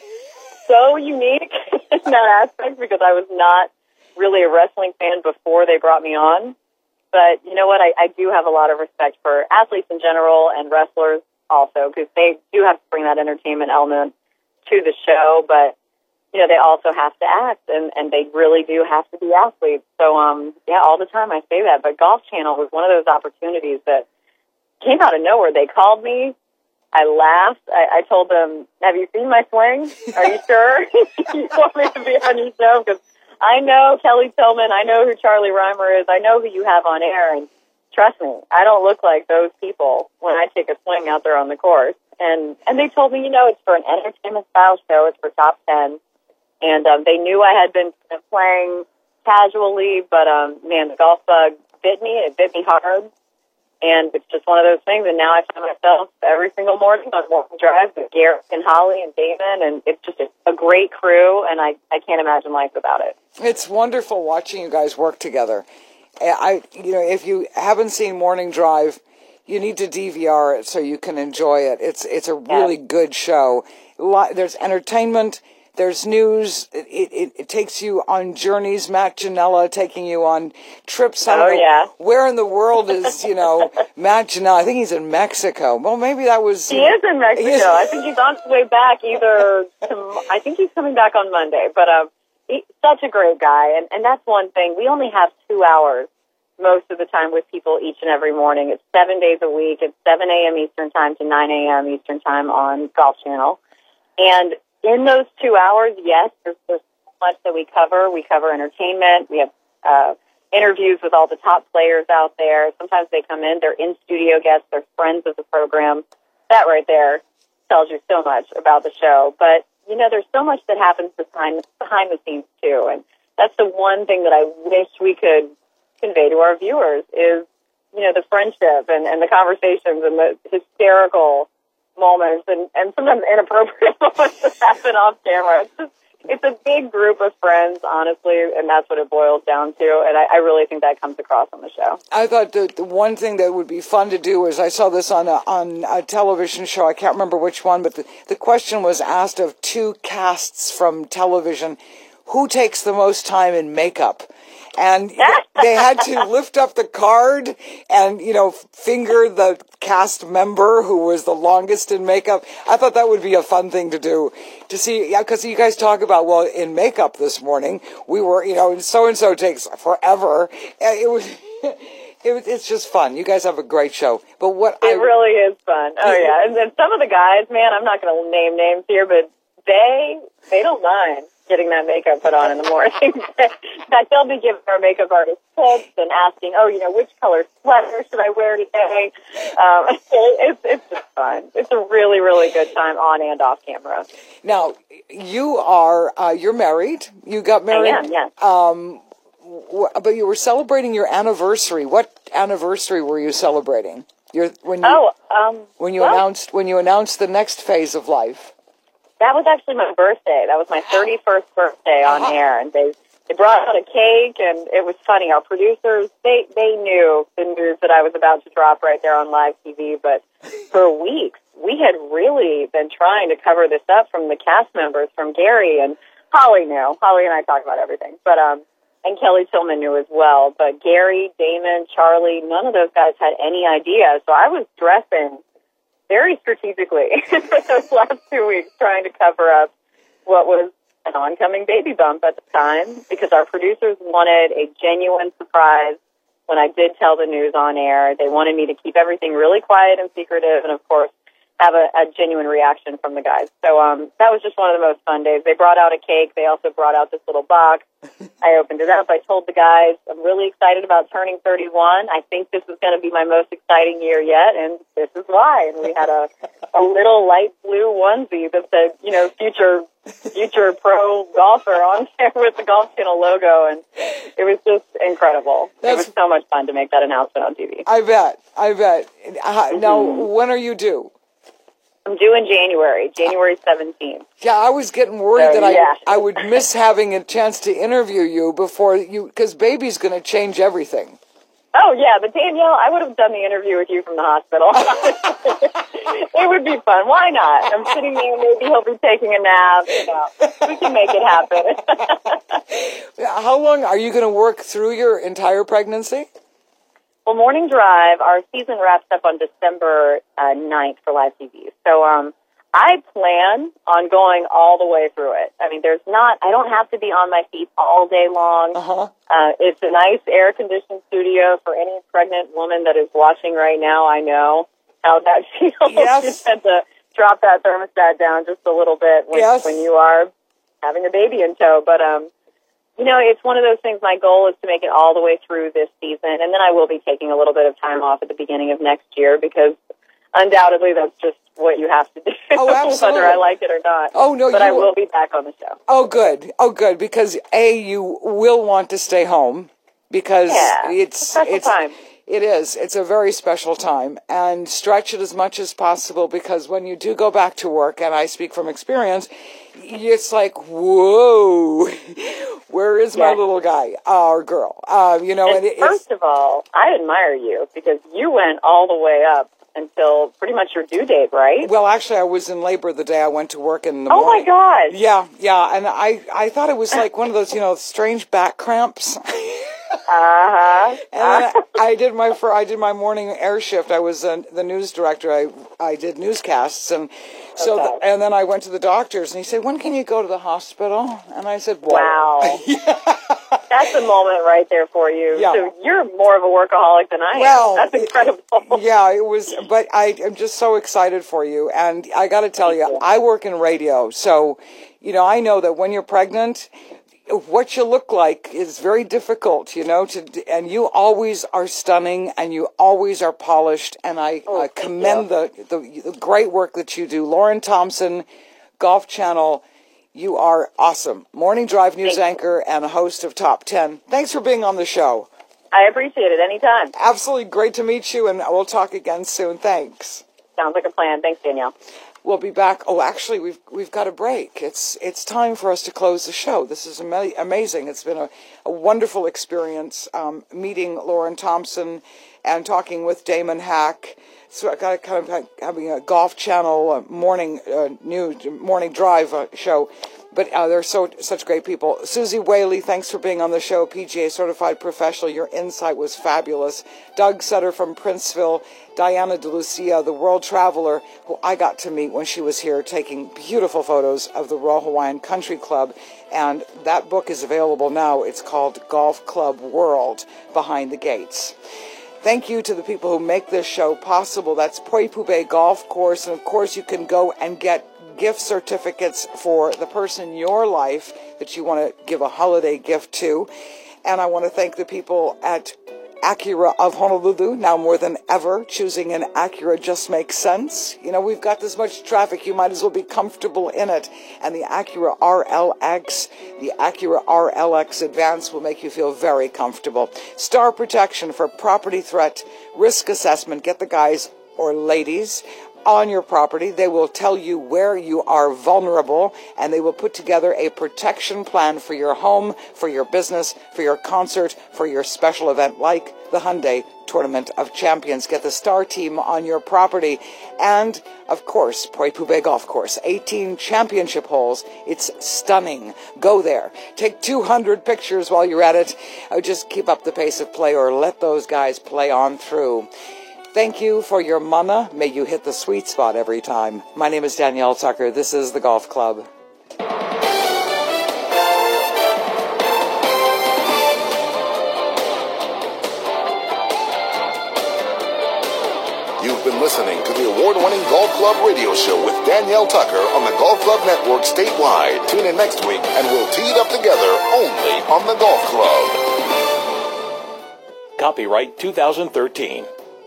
S12: so unique in that aspect because I was not really a wrestling fan before they brought me on. But you know what? I, I do have a lot of respect for athletes in general and wrestlers also because they do have to bring that entertainment element to the show. But, you know, they also have to act, and, and they really do have to be athletes. So, um, yeah, all the time I say that. But Golf Channel was one of those opportunities that came out of nowhere. They called me. I laughed. I, I told them, have you seen my swing? Are you sure you want me to be on your show? Because I know Kelly Tillman. I know who Charlie Reimer is. I know who you have on air. And trust me, I don't look like those people when I take a swing out there on the course. And and they told me, you know, it's for an entertainment-style show. It's for top ten. And um, they knew I had been playing casually, but, um, man, the golf bug bit me. It bit me hard. And it's just one of those things. And now I find myself every single morning on walking drives with Garrett and Holly and Damon. And it's just a, a great crew. And I, I can't imagine life without it.
S2: It's wonderful watching you guys work together. I, you know, if you haven't seen Morning Drive, you need to D V R it so you can enjoy it. It's, it's a really yeah. good show. There's entertainment. There's news. It, it, it takes you on journeys. Matt Janella taking you on trips. I don't
S12: oh,
S2: know,
S12: yeah.
S2: Where in the world is, you know, Matt Janella? I think he's in Mexico. Well, maybe that was...
S12: He is in Mexico. Is, I think he's on his way back either... To, I think he's coming back on Monday. But um, he's such a great guy. And, and that's one thing. We only have two hours most of the time with people each and every morning. It's seven days a week. It's seven a.m. Eastern Time to nine a.m. Eastern Time on Golf Channel. And in those two hours, yes, there's, there's so much that we cover. We cover entertainment. We have uh, interviews with all the top players out there. Sometimes they come in. They're in-studio guests. They're friends of the program. That right there tells you so much about the show. But, you know, there's so much that happens behind, behind the scenes, too. And that's the one thing that I wish we could convey to our viewers is, you know, the friendship and, and the conversations and the hysterical moments and, and sometimes inappropriate moments that happen off camera. It's just, it's a big group of friends, honestly, and that's what it boils down to, and I, I really think that comes across on the show.
S2: I thought the, the one thing that would be fun to do is, I saw this on a, on a television show, I can't remember which one, but the, the question was asked of two casts from television, who takes the most time in makeup? And they had to lift up the card and, you know, finger the cast member who was the longest in makeup. I thought that would be a fun thing to do, to see, yeah, because you guys talk about, well, in makeup this morning, we were, you know, so-and-so takes forever. It was, It, it's just fun. You guys have a great show. But what
S12: It
S2: I,
S12: really is fun. Oh, yeah. And then some of the guys, man, I'm not going to name names here, but they they don't mind getting that makeup put on in the morning. In fact, they'll be giving our makeup artist tips and asking, oh, you know, which color sweater should I wear today? Um, it's, it's just fun. It's a really, really good time on and off camera.
S2: Now, you are, uh, you're married. You got married.
S12: I am, yes.
S2: Um, w- but you were celebrating your anniversary. What anniversary were you celebrating? Your, when you,
S12: oh, um,
S2: when you
S12: well,
S2: announced, when you announced the next phase of life.
S12: That was actually my birthday. That was my thirty-first birthday on
S2: Uh-huh.
S12: air, and they they brought out a cake, and it was funny. Our producers, they they knew the news that I was about to drop right there on live T V, but for weeks we had really been trying to cover this up from the cast members, from Gary and Holly knew. Holly and I talk about everything, but um, and Kelly Tillman knew as well. But Gary, Damon, Charlie, none of those guys had any idea. So I was dressing very strategically for those last two weeks, trying to cover up what was an oncoming baby bump at the time, because our producers wanted a genuine surprise when I did tell the news on air. They wanted me to keep everything really quiet and secretive, and of course, have a, a genuine reaction from the guys. So um, that was just one of the most fun days. They brought out a cake. They also brought out this little box. I opened it up. I told the guys, I'm really excited about turning thirty-one. I think this is going to be my most exciting year yet, and this is why. And we had a, a little light blue onesie that said, you know, future future pro golfer on there with the Golf Channel logo, and it was just incredible. That's, it was so much fun to make that announcement on T V.
S2: I bet. I bet. Uh,
S12: Mm-hmm.
S2: Now, when are you due?
S12: I'm due in January, January seventeenth.
S2: Yeah, I was getting worried
S12: So,
S2: that I
S12: yeah.
S2: I would miss having a chance to interview you before you, because baby's going to change everything.
S12: Oh, yeah, but Danielle, I would have done the interview with you from the hospital. It would be fun. Why not? I'm sitting there, maybe he'll be taking a nap. You know, we can make it happen.
S2: How long are you going to work through your entire pregnancy?
S12: Well, Morning Drive, our season wraps up on December uh, ninth for live T V. So um, I plan on going all the way through it. I mean, there's not, I don't have to be on my feet all day long.
S2: Uh-huh.
S12: Uh, it's a nice air-conditioned studio for any pregnant woman that is watching right now. I know how that feels.
S2: Yes.
S12: You have to drop that thermostat down just a little bit when,
S2: Yes.
S12: when you are having a baby in tow. But, um, you know, it's one of those things. My goal is to make it all the way through this season, and then I will be taking a little bit of time off at the beginning of next year, because undoubtedly that's just what you have to do,
S2: Oh, absolutely.
S12: whether I like it or not.
S2: Oh, no,
S12: but
S2: you
S12: I will be back on the show.
S2: Oh, good. Oh, good. Because A, you will want to stay home because
S12: Yeah,
S2: it's
S12: it's a special
S2: it's
S12: time.
S2: it is. It's a very special time, and stretch it as much as possible, because when you do go back to work, and I speak from experience, it's like, whoa, where is my
S12: Yes.
S2: little guy uh, or girl? Uh, you know,
S12: And
S2: and it,
S12: first
S2: it's
S12: of all, I admire you, because you went all the way up until pretty much your due date, right?
S2: well, actually, I was in labor the day I went to work in the
S12: Oh,
S2: morning.
S12: my God.
S2: Yeah, yeah, and I I thought it was like one of those, you know, strange back cramps.
S12: Uh-huh.
S2: And then I, I did my fir- I did my morning air shift. I was uh, the news director. I I did newscasts, and so
S12: Okay.
S2: the, and then I went to the doctors, and he said, "When can you go to the hospital?" And I said, well,
S12: Wow. That's a moment right there for you.
S2: Yeah.
S12: So you're more of a workaholic than I am.
S2: Well,
S12: That's incredible.
S2: Yeah, it was, but I am just so excited for you, and I got to tell you, I work in radio, so you know I know that when you're pregnant, what you look like is very difficult, you know, to, and you always are stunning, and you always are polished, and I
S12: Oh,
S2: uh, commend the, the the great work that you do. Lauren Thompson, Golf Channel, you are awesome. Morning Drive news anchor and a host of Top ten. Thanks for being on the show.
S12: I appreciate it. Anytime.
S2: Absolutely great to meet you, and we'll talk again soon. Thanks.
S12: Sounds like a plan. Thanks, Danielle.
S2: We'll be back. Oh, actually, we've we've got a break. It's it's time for us to close the show. This is ama- amazing. It's been a, a wonderful experience um, meeting Lauren Thompson and talking with Damon Hack. So I got kind of having a Golf Channel uh, morning uh, news morning drive uh, show. But uh, they're so such great people. Susie Whaley, thanks for being on the show. P G A certified professional. Your insight was fabulous. Doug Sutter from Princeville. Diana DeLucia, the world traveler, who I got to meet when she was here, taking beautiful photos of the Royal Hawaiian Country Club. And that book is available now. It's called Golf Club World, Behind the Gates. Thank you to the people who make this show possible. That's Poipube Golf Course. And, of course, you can go and get gift certificates for the person in your life that you want to give a holiday gift to. And I want to thank the people at Acura of Honolulu, now more than ever. Choosing an Acura just makes sense. You know, we've got this much traffic, you might as well be comfortable in it. And the Acura R L X, the Acura R L X Advance will make you feel very comfortable. Star Protection for property threat risk assessment. Get the guys or ladies on your property. They will tell you where you are vulnerable, and they will put together a protection plan for your home, for your business, for your concert, for your special event like the Hyundai Tournament of Champions. Get the Star Team on your property. And, of course, Poipube Golf Course, eighteen championship holes. It's stunning. Go there. Take two hundred pictures while you're at it. Uh, just keep up the pace of play, or let those guys play on through. Thank you for your mana. May you hit the sweet spot every time. My name is Danielle Tucker. This is the Golf Club.
S1: You've been listening to the award-winning Golf Club radio show with Danielle Tucker on the Golf Club Network statewide. Tune in next week and we'll tee it up together only on the Golf Club.
S3: Copyright two thousand thirteen.